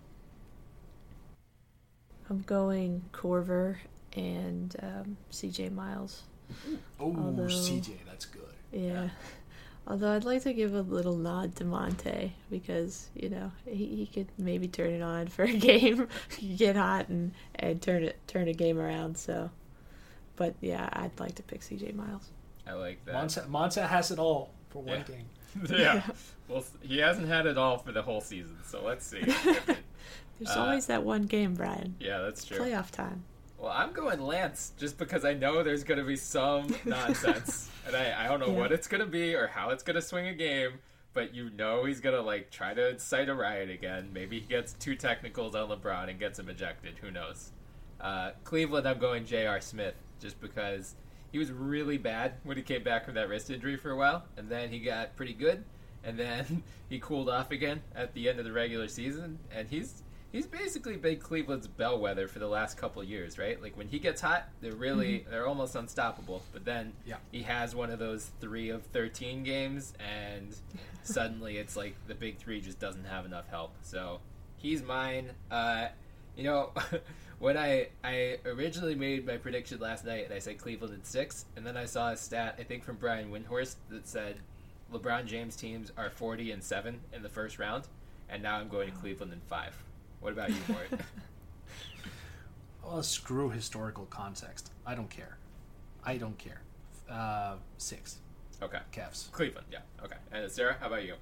I'm going Corver and CJ Miles. Oh, Although- CJ, that's good. Yeah. Although I'd like to give a little nod to Monte because, he could maybe turn it on for a game, get hot and turn a game around. So, but yeah, I'd like to pick CJ Miles. I like that. Monta has it all for one Yeah. game. Yeah. Well, he hasn't had it all for the whole season, so let's see. There's always that one game, Brian. Yeah, that's true. Playoff time. Well, I'm going Lance just because I know there's going to be some nonsense. And I don't know what it's going to be or how it's going to swing a game, but he's going to try to incite a riot again. Maybe he gets 2 technicals on LeBron and gets him ejected. Who knows? Cleveland, I'm going J.R. Smith just because he was really bad when he came back from that wrist injury for a while, and then he got pretty good, and then he cooled off again at the end of the regular season, and he's basically been Cleveland's bellwether for the last couple of years, right? Like when he gets hot, they're almost unstoppable. But then he has one of those 3 of 13 games, and suddenly it's like the big 3 just doesn't have enough help. So he's mine. When I originally made my prediction last night, and I said Cleveland in 6, and then I saw a stat I think from Brian Windhorst that said LeBron James teams are 40-7 in the first round, and now I'm going to Cleveland in 5. What about you, Mort? Well, screw historical context. I don't care. 6. Okay. Cavs. Cleveland, yeah. Okay. And Sarah, how about you?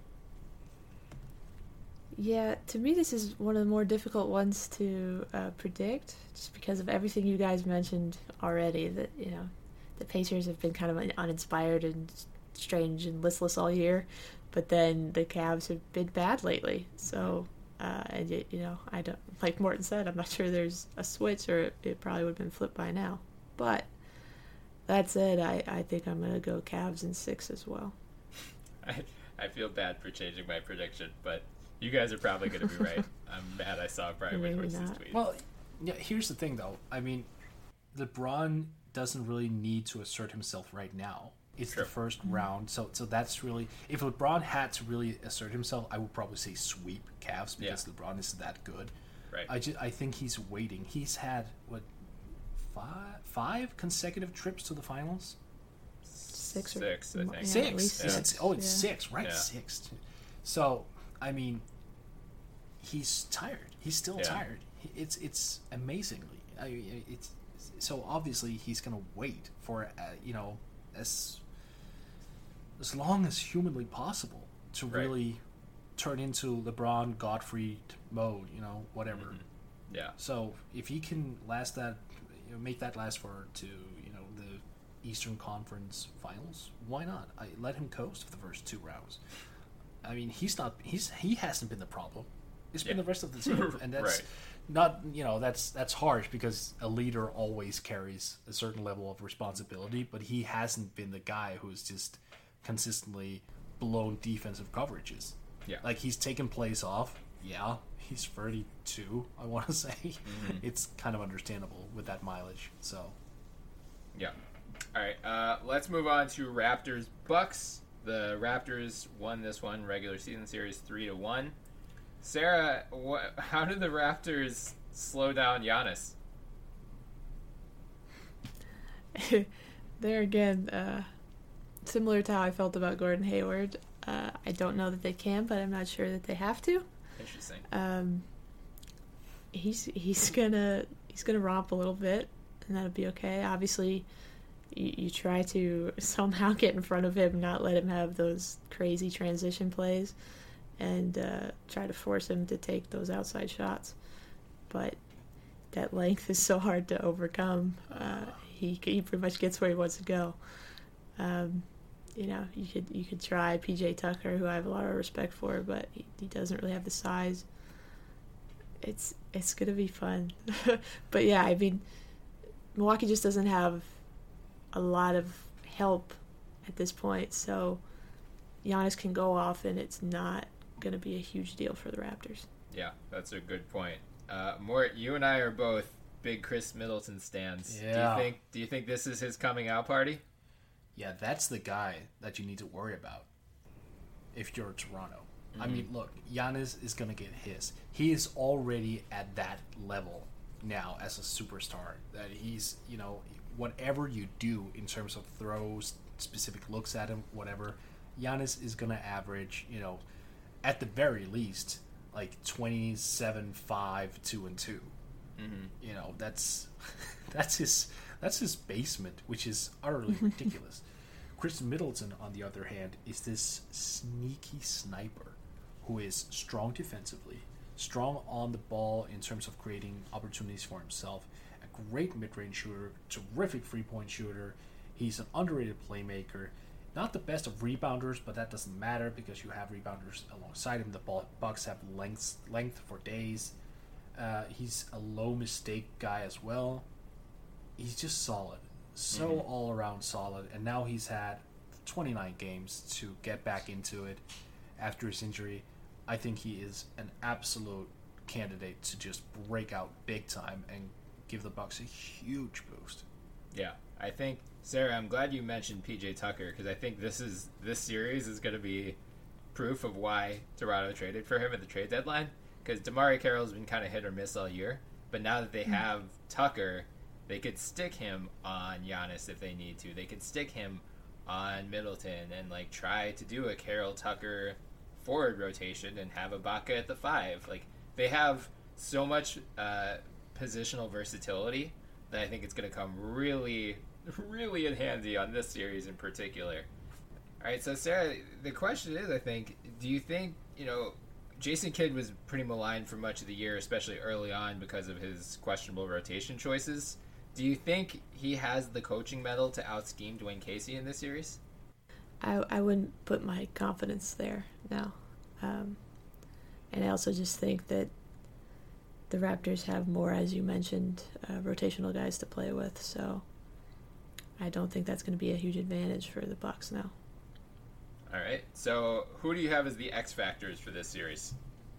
Yeah, to me this is one of the more difficult ones to predict, just because of everything you guys mentioned already. That the Pacers have been kind of uninspired and strange and listless all year, but then the Cavs have been bad lately. So, I don't, like Morton said, I'm not sure there's a switch, or it probably would have been flipped by now. But that said, I think I'm gonna go Cavs in 6 as well. I feel bad for changing my prediction, but you guys are probably going to be right. I'm mad I saw Brian Maybe Windhorst's not. tweet. Well, yeah. Here's the thing, though. I mean, LeBron doesn't really need to assert himself right now. It's Sure. the first round, so that's really, if LeBron had to really assert himself, I would probably say sweep Cavs because LeBron is that good. Right. I think he's waiting. He's had five consecutive trips to the finals. Six, I think. yeah, Six. at least Yeah. six. It's six, right? Yeah. Six. So, I mean, he's tired. He's still tired. It's amazingly. It's so obviously he's gonna wait for as long as humanly possible to Right. really turn into LeBron Gottfried mode. Whatever. Mhm. Yeah. So if he can last that, make that last for the Eastern Conference Finals, why not? Let him coast for the first 2 rounds. I mean, he hasn't been the problem. It's been the rest of the team, and that's Right. not that's harsh because a leader always carries a certain level of responsibility, but he hasn't been the guy who's just consistently blown defensive coverages. Yeah. Like he's taken plays off. Yeah, he's 32. I want to say it's kind of understandable with that mileage. So Yeah. All right. Let's move on to Raptors Bucks. The Raptors won this one regular season series 3-1. Sarah, how did the Raptors slow down Giannis? There again, similar to how I felt about Gordon Hayward. I don't know that they can, but I'm not sure that they have to. Interesting. He's gonna romp a little bit, and that'll be okay. Obviously, you try to somehow get in front of him, not let him have those crazy transition plays, and try to force him to take those outside shots. But that length is so hard to overcome. He pretty much gets where he wants to go. You could try PJ Tucker, who I have a lot of respect for, but he doesn't really have the size. It's gonna be fun. But yeah, I mean, Milwaukee just doesn't have a lot of help at this point, so Giannis can go off, and it's not gonna be a huge deal for the Raptors. Yeah, that's a good point. Mort, you and I are both big Chris Middleton stans. Yeah. Do you think this is his coming out party? yeah, that's the guy that you need to worry about if you're Toronto. I mean, look, Giannis is going to get his. He is already at that level now as a superstar. That he's, whatever you do in terms of throws, specific looks at him, whatever, Giannis is going to average, at the very least, like 27, 5, 2, and 2. That's his basement, which is utterly ridiculous. Chris Middleton, on the other hand, is this sneaky sniper who is strong defensively, strong on the ball in terms of creating opportunities for himself, a great mid-range shooter, terrific three-point shooter. He's an underrated playmaker. Not the best of rebounders, but that doesn't matter because you have rebounders alongside him. The Bucks have length for days. He's a low mistake guy as well. He's just solid. So all-around solid. And now he's had 29 games to get back into it after his injury. I think he is an absolute candidate to just break out big time and give the Bucks a huge boost. Yeah, I think, Sarah, I'm glad you mentioned PJ Tucker because I think this series is going to be proof of why Toronto traded for him at the trade deadline. Because DeMarre Carroll's been kind of hit or miss all year, but now that they have Tucker, they could stick him on Giannis if they need to. They could stick him on Middleton and try to do a Carroll Tucker forward rotation and have Ibaka at the 5. They have so much positional versatility that I think it's going to come really, really in handy on this series in particular. All right, so Sarah, the question is, I think, do you think, Jason Kidd was pretty maligned for much of the year, especially early on because of his questionable rotation choices. Do you think he has the coaching mettle to out-scheme Dwayne Casey in this series? I wouldn't put my confidence there now. And I also just think that the Raptors have more, as you mentioned, rotational guys to play with, so I don't think that's going to be a huge advantage for the Bucks now. All right, so who do you have as the X factors for this series?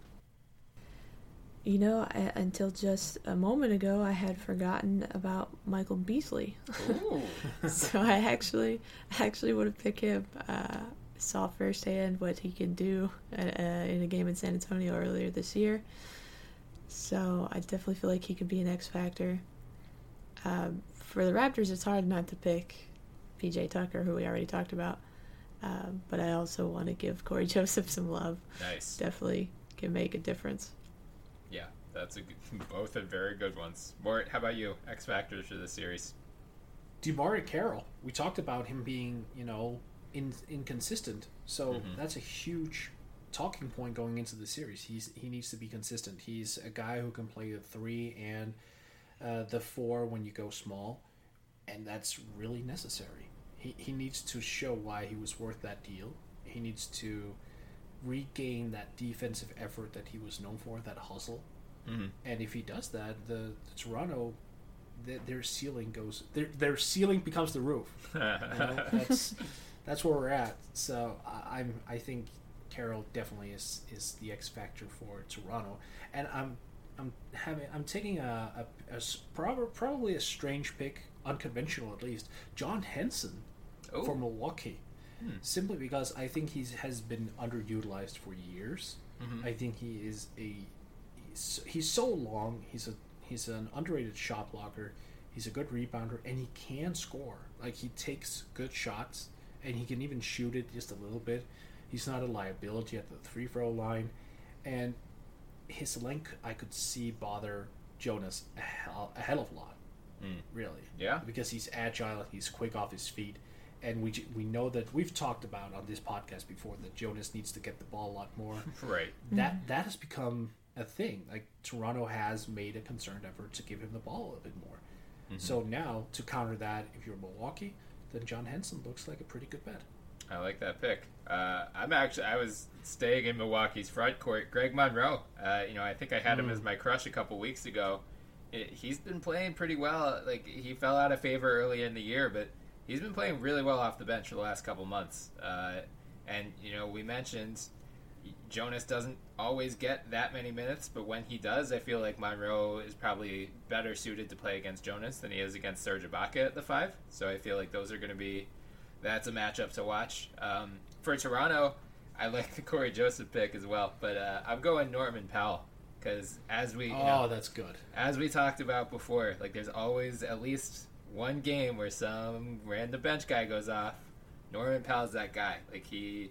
Until just a moment ago, I had forgotten about Michael Beasley. Ooh. So I actually would have picked him. Saw firsthand what he can do in a game in San Antonio earlier this year. So I definitely feel like he could be an X factor. For the Raptors, it's hard not to pick PJ Tucker, who we already talked about. But I also want to give Corey Joseph some love. Nice. Definitely can make a difference. Yeah, both are very good ones. Mort, how about you? X factors for the series. DeMarre Carroll. We talked about him being, inconsistent. So that's a huge talking point going into the series. He needs to be consistent. He's a guy who can play the 3 and the 4 when you go small, and that's really necessary. He needs to show why he was worth that deal. He needs to regain that defensive effort that he was known for, that hustle. Mm-hmm. And if he does that, the Toronto, their ceiling their ceiling becomes the roof. That's where we're at. So I think Carroll definitely is the X factor for Toronto, and I'm taking probably a strange pick, unconventional at least, John Henson for Milwaukee, simply because I think has been underutilized for years. I think he's so long. He's an underrated shot blocker. He's a good rebounder, and he can score. Like, he takes good shots, and he can even shoot it just a little bit. He's not a liability at the free throw line, and his length I could see bother Jonas a hell of a lot, really. Yeah, because he's agile, he's quick off his feet, and we know that we've talked about on this podcast before that Jonas needs to get the ball a lot more. Right. That has become a thing. Like, Toronto has made a concerted effort to give him the ball a bit more. So now, to counter that, if you're Milwaukee, then John Henson looks like a pretty good bet. I like that pick. I was staying in Milwaukee's front court. Greg Monroe. I think I had him as my crush a couple weeks ago. He's been playing pretty well. Like, he fell out of favor early in the year, but he's been playing really well off the bench for the last couple months. And we mentioned Jonas doesn't always get that many minutes, but when he does, I feel like Monroe is probably better suited to play against Jonas than he is against Serge Ibaka at the 5. So I feel like those are going to be. That's a matchup to watch. For Toronto, I like the Corey Joseph pick as well, but I'm going Norman Powell because that's good. As we talked about before, like, there's always at least one game where some random bench guy goes off. Norman Powell's that guy. Like,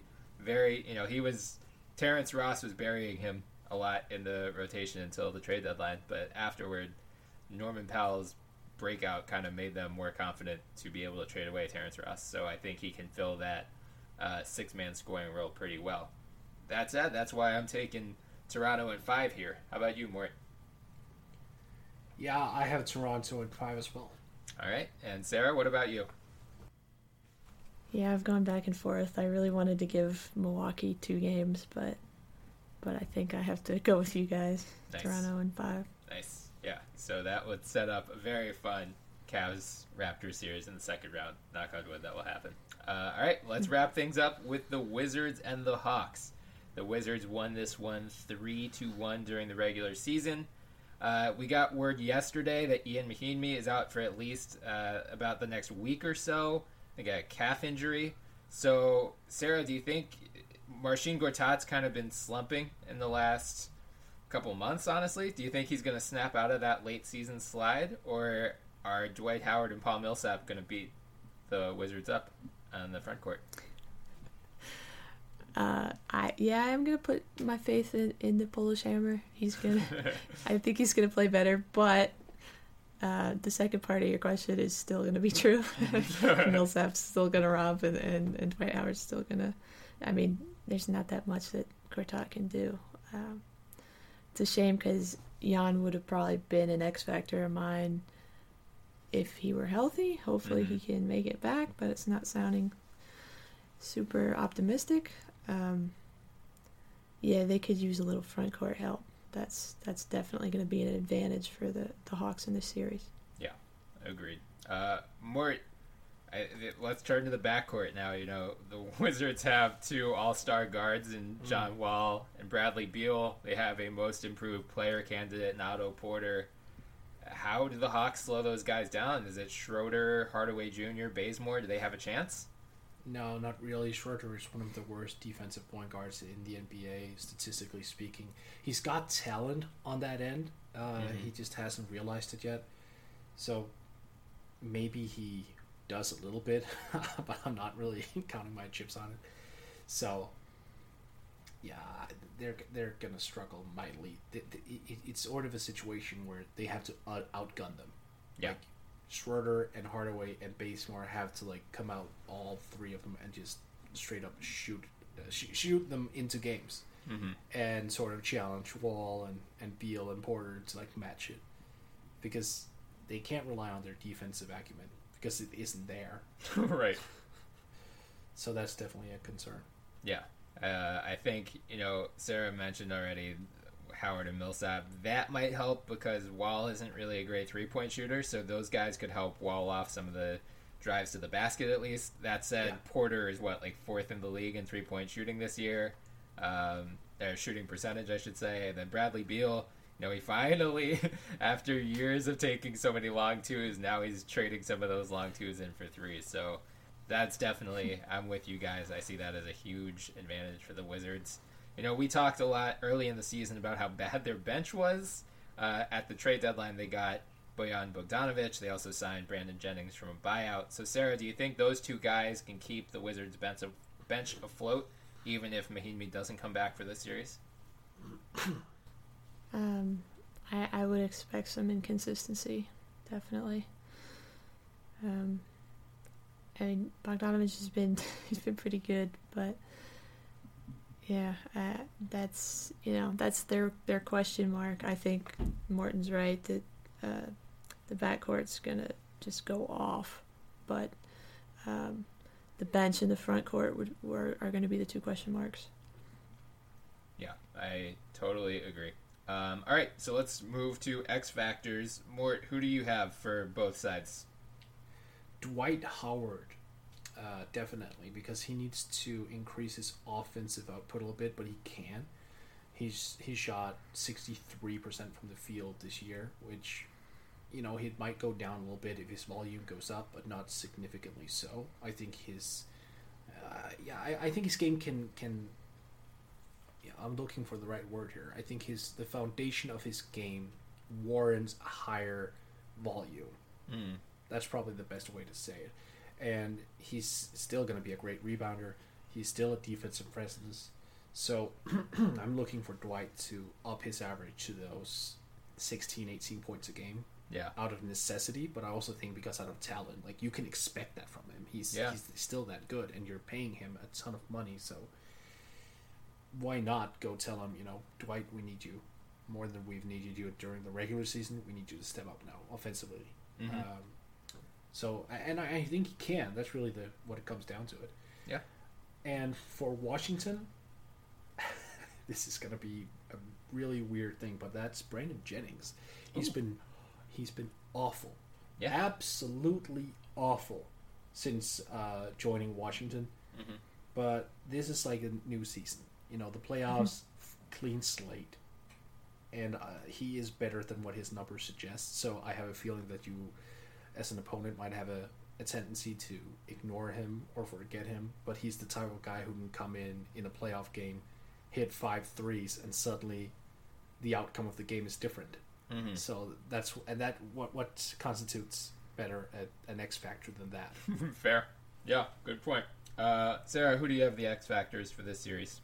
Terrence Ross was burying him a lot in the rotation until the trade deadline, but afterward, Norman Powell's breakout kind of made them more confident to be able to trade away Terrence Ross. So I think he can fill that 6-man scoring role pretty well. That said, that's why I'm taking Toronto in 5 here. How about you, Mort? Yeah, I have Toronto in 5 as well. All right. And Sarah, what about you? Yeah, I've gone back and forth. I really wanted to give Milwaukee 2 games, but I think I have to go with you guys. Nice. Toronto in 5. Nice. Yeah, so that would set up a very fun Cavs-Raptors series in the second round. Knock on wood, that will happen. All right, let's wrap things up with the Wizards and the Hawks. The Wizards won this one 3-1 during the regular season. We got word yesterday that Ian Mahinmi is out for at least about the next week or so. They got a calf injury. So, Sarah, do you think Marcin Gortat's kind of been slumping in the last couple months, honestly? Do you think he's going to snap out of that late season slide, or are Dwight Howard and Paul Millsap going to beat the Wizards up on the front court? I'm gonna put my faith in the Polish Hammer. I think he's gonna play better, but the second part of your question is still gonna be true. Millsap's still gonna rob, and Dwight Howard's still gonna. I mean, there's not that much that Gortat can do. It's a shame because Jan would have probably been an X factor of mine if he were healthy. Hopefully he can make it back, but it's not sounding super optimistic. They could use a little front court help. That's definitely going to be an advantage for the Hawks in this series. Yeah, agreed. Mort, let's turn to the backcourt now. The Wizards have 2 all-star guards in John Wall and Bradley Beal. They have a most improved player candidate in Otto Porter. How do the Hawks slow those guys down? Is it Schroeder, Hardaway Jr., Bazemore? Do they have a chance? No, not really. Schroeder is one of the worst defensive point guards in the NBA, statistically speaking. He's got talent on that end. He just hasn't realized it yet. So maybe he does a little bit, but I'm not really counting my chips on it. So, yeah, they're gonna struggle mightily. It's sort of a situation where they have to outgun them. Yeah. Like, Schroeder and Hardaway and Bazemore have to like come out, all three of them, and just straight up shoot them into games, and sort of challenge Wall and Beal and Porter to like match it, because they can't rely on their defensive acumen because it isn't there. Right. So that's definitely a concern. Yeah. I think, Sarah mentioned already Howard and Millsap. That might help because Wall isn't really a great three-point shooter, so those guys could help wall off some of the drives to the basket at least. That said, Porter is fourth in the league in three-point shooting this year. Shooting percentage, I should say. And then Bradley Beal, he finally, after years of taking so many long twos, now he's trading some of those long twos in for threes. So that's definitely, I'm with you guys. I see that as a huge advantage for the Wizards. We talked a lot early in the season about how bad their bench was. At the trade deadline, they got Bojan Bogdanovic. They also signed Brandon Jennings from a buyout. So, Sarah, do you think those two guys can keep the Wizards' bench afloat, even if Mahinmi doesn't come back for this series? I would expect some inconsistency, definitely. Bogdanovic he's been pretty good, but yeah, that's their question mark. I think Morton's right that the backcourt's gonna just go off, but the bench and the front court are going to be the two question marks. Yeah, I totally agree. All right, so let's move to X factors. Mort, who do you have for both sides? Dwight Howard, definitely, because he needs to increase his offensive output a little bit, but he can. He shot 63% from the field this year, which, he might go down a little bit if his volume goes up, but not significantly so. I think I think his game can. Yeah, I'm looking for the right word here. I think the foundation of his game warrants a higher volume. That's probably the best way to say it. And he's still going to be a great rebounder. He's still a defensive presence. So I'm looking for Dwight to up his average to those 16, 18 points a game. Yeah. Out of necessity, but I also think because out of talent, like, you can expect that from him. He's still that good, and you're paying him a ton of money. So why not go tell him, Dwight, we need you more than we've needed you during the regular season. We need you to step up now offensively. So, and I think he can. That's really what it comes down to it. Yeah. And for Washington, this is going to be a really weird thing, but that's Brandon Jennings. He's been awful. Yeah. Absolutely awful since joining Washington. But this is like a new season. The playoffs, clean slate. And he is better than what his numbers suggest. So I have a feeling that you, as an opponent, might have a tendency to ignore him or forget him. But he's the type of guy who can come in a playoff game, hit 5 threes, and suddenly the outcome of the game is different. So what constitutes better an X factor than that? Fair. Yeah, good point. Sarah, who do you have the X factors for this series?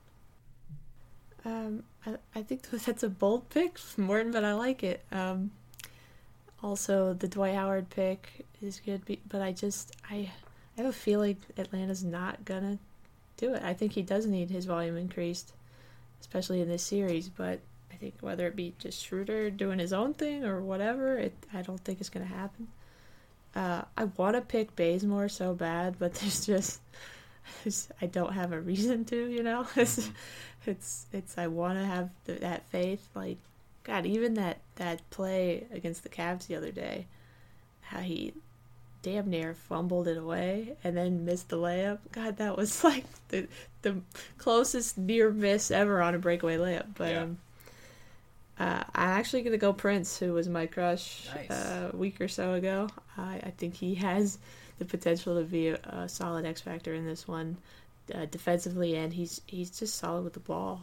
I think that's a bold pick, Morton, but I like it. Also, the Dwight Howard pick is good, but I have a feeling Atlanta's not gonna do it. I think he does need his volume increased, especially in this series. But I think whether it be just Schroeder doing his own thing or whatever, I don't think it's gonna happen. I want to pick Bazemore so bad, but I don't have a reason to. I want to have that faith. Like, God, even that play against the Cavs the other day, how he damn near fumbled it away and then missed the layup. God, that was like the closest near miss ever on a breakaway layup. But I'm actually going to go Prince, who was my crush a week or so ago. I think he has the potential to be a solid X factor in this one, defensively, and he's just solid with the ball.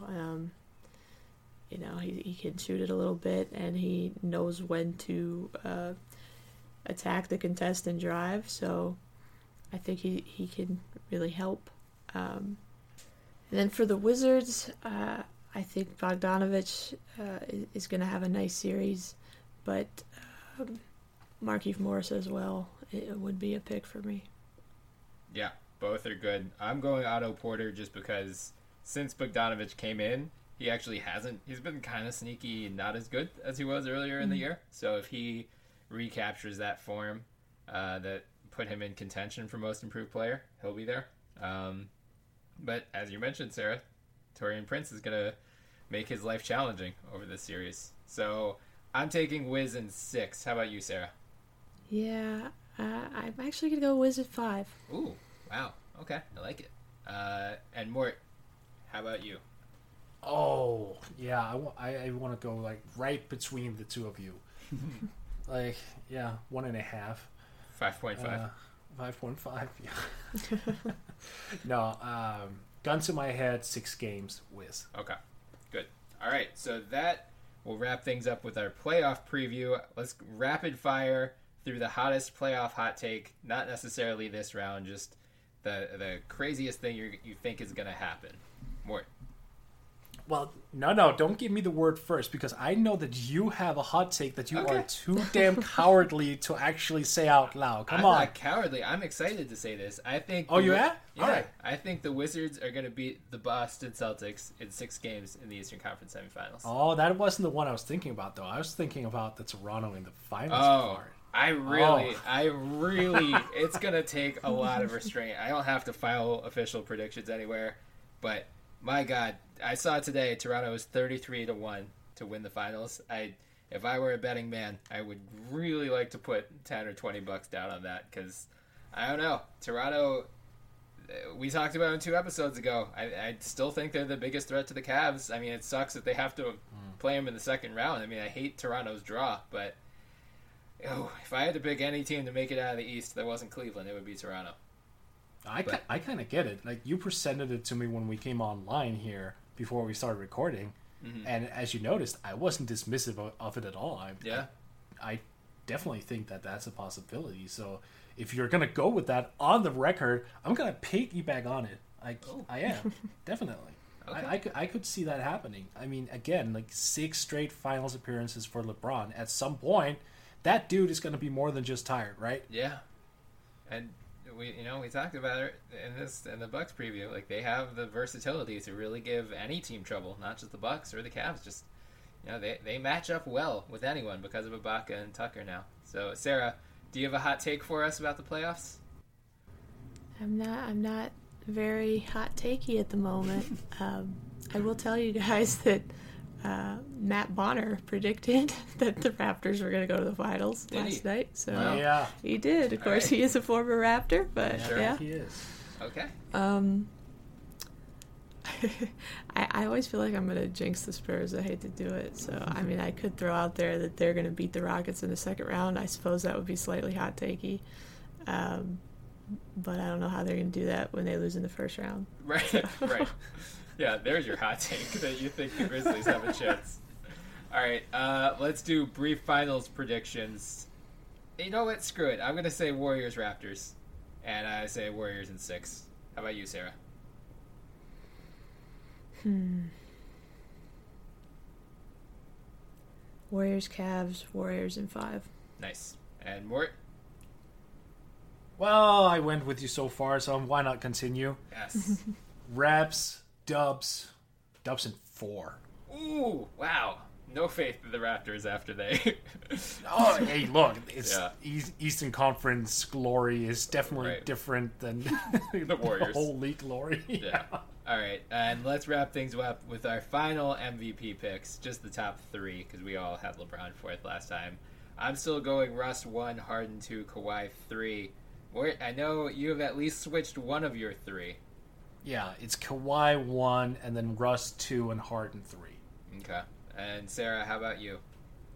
He can shoot it a little bit, and he knows when to attack the contest and drive. So I think he can really help. And then for the Wizards, I think Bogdanovich is going to have a nice series, but Markieff Morris as well. It would be a pick for me. Yeah, both are good. I'm going Otto Porter just because since Bogdanovich came in, he actually hasn't. He's been kind of sneaky and not as good as he was earlier in the year. So if he recaptures that form that put him in contention for most improved player, he'll be there. But as you mentioned, Sarah, Taurean Prince is going to make his life challenging over this series. So I'm taking Wiz in 6. How about you, Sarah? Yeah, I'm actually going to go Wiz at 5. Ooh, wow. Okay, I like it. And Mort, how about you? Oh, yeah, I want to go like right between the two of you. Like, yeah, 1.5. 5.5. 5.5, yeah. No, gun to my head, 6 games, Wiz. Okay, good. All right, so that will wrap things up with our playoff preview. Let's rapid fire through the hottest playoff hot take. Not necessarily this round, just the craziest thing you think is going to happen. Mort. Well, no, don't give me the word first, because I know that you have a hot take that you are too damn cowardly to actually say out loud. Come on. I'm not cowardly. I'm excited to say this. I think. Oh, you are? Yeah. All right. I think the Wizards are going to beat the Boston Celtics in 6 games in the Eastern Conference semifinals. Oh, that wasn't the one I was thinking about, though. I was thinking about the Toronto in the finals part. I really, it's going to take a lot of restraint. I don't have to file official predictions anywhere, but my God, I saw today Toronto is 33-1 to win the finals. If I were a betting man, I would really like to put 10 or $20 down on that, because I don't know. Toronto, we talked about it 2 episodes ago. I still think they're the biggest threat to the Cavs. I mean, it sucks that they have to play them in the second round. I mean, I hate Toronto's draw, but if I had to pick any team to make it out of the East that wasn't Cleveland, it would be Toronto. I kind of get it. Like, you presented it to me when we came online here before we started recording, and as you noticed, I wasn't dismissive of it at all. I definitely think that that's a possibility. So if you're gonna go with that on the record, I'm gonna piggyback on it. I am definitely. Okay. I could see that happening. I mean, again, like 6 straight finals appearances for LeBron. At some point, that dude is gonna be more than just tired, right? Yeah, and we talked about it in the Bucks preview. Like, they have the versatility to really give any team trouble, not just the Bucks or the Cavs. Just they match up well with anyone because of Ibaka and Tucker now. So, Sarah, do you have a hot take for us about the playoffs? I'm not very hot takey at the moment. I will tell you guys that Matt Bonner predicted that the Raptors were going to go to the finals last night. So yeah, he did. Of course, he is a former Raptor, but yeah, he is. Okay. I always feel like I'm going to jinx the Spurs. I hate to do it. So, I mean, I could throw out there that they're going to beat the Rockets in the second round. I suppose that would be slightly hot takey. But I don't know how they're going to do that when they lose in the first round. Right, So. right. Yeah, there's your hot take that you think the Grizzlies have a chance. All right, let's do brief finals predictions. You know what? Screw it. I'm going to say Warriors-Raptors. And I say Warriors in 6. How about you, Sarah? Warriors, Cavs, Warriors in 5. Nice. And Mort? Well, I went with you so far, so why not continue? Yes. Raps, Dubs in 4. Ooh, wow. No faith in the Raptors after they... Oh, hey, look, it's Yeah. Eastern Conference glory is definitely Right. different than The Warriors. whole league glory. Yeah. All right, and let's wrap things up with our final MVP picks, just the top 3, because we all had LeBron 4th last time. I'm still going Russ 1, Harden 2, Kawhi 3. I know you have at least switched one of your 3. Yeah, it's Kawhi 1, and then Russ 2, and Harden 3. Okay. And Sarah, how about you?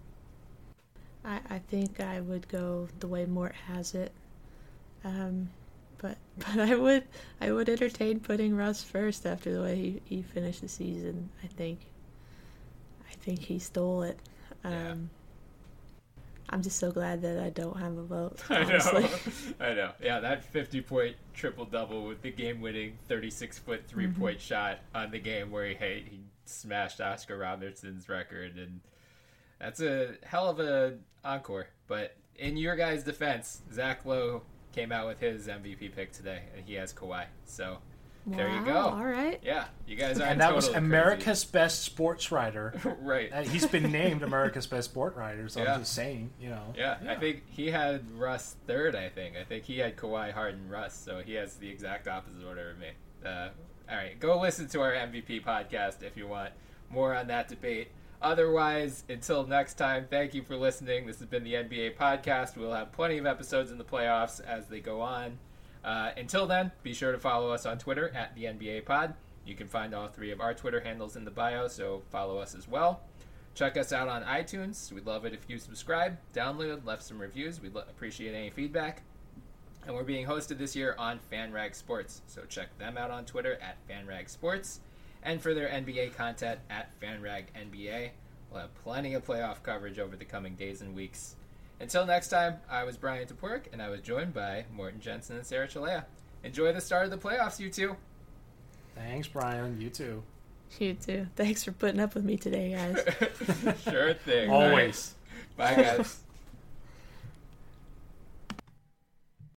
I think I would go the way Mort has it. But I would entertain putting Russ first after the way he finished the season. I think he stole it. Yeah. I'm just so glad that I don't have a vote. I Honestly. know. I know. Yeah, that 50-point triple-double with the game-winning 36-foot three-point shot on the game where he smashed Oscar Robertson's record, and that's a hell of a encore. But in your guys' defense, Zach Lowe came out with his MVP pick today, and he has Kawhi. So there you go. All right. Yeah, you guys aren't And that was totally America's best sports writer. crazy. Right. And he's been named America's best sport writer, so Yeah. I'm just saying, you know. Yeah, I think he had Russ third, I think he had Kawhi, Harden, Russ, so he has the exact opposite order of me. All right, go listen to our MVP podcast if you want more on that debate. Otherwise, until next time, thank you for listening. This has been the NBA podcast. We'll have plenty of episodes in the playoffs as they go on. Until then, be sure to follow us on Twitter at the NBA Pod. You can find all 3 of our Twitter handles in the bio, so follow us as well. Check us out on iTunes. We'd love it if you subscribe, download, left some reviews. We'd appreciate any feedback. And we're being hosted this year on FanRag Sports, so check them out on Twitter at FanRag Sports, and for their NBA content at FanRag NBA. We'll have plenty of playoff coverage over the coming days and weeks. Until next time, I was Brian Toporek, and I was joined by Morton Jensen and Sarah Chalea. Enjoy the start of the playoffs, you two. Thanks, Brian. You too. You too. Thanks for putting up with me today, guys. Sure thing. Always. All right. Bye, guys.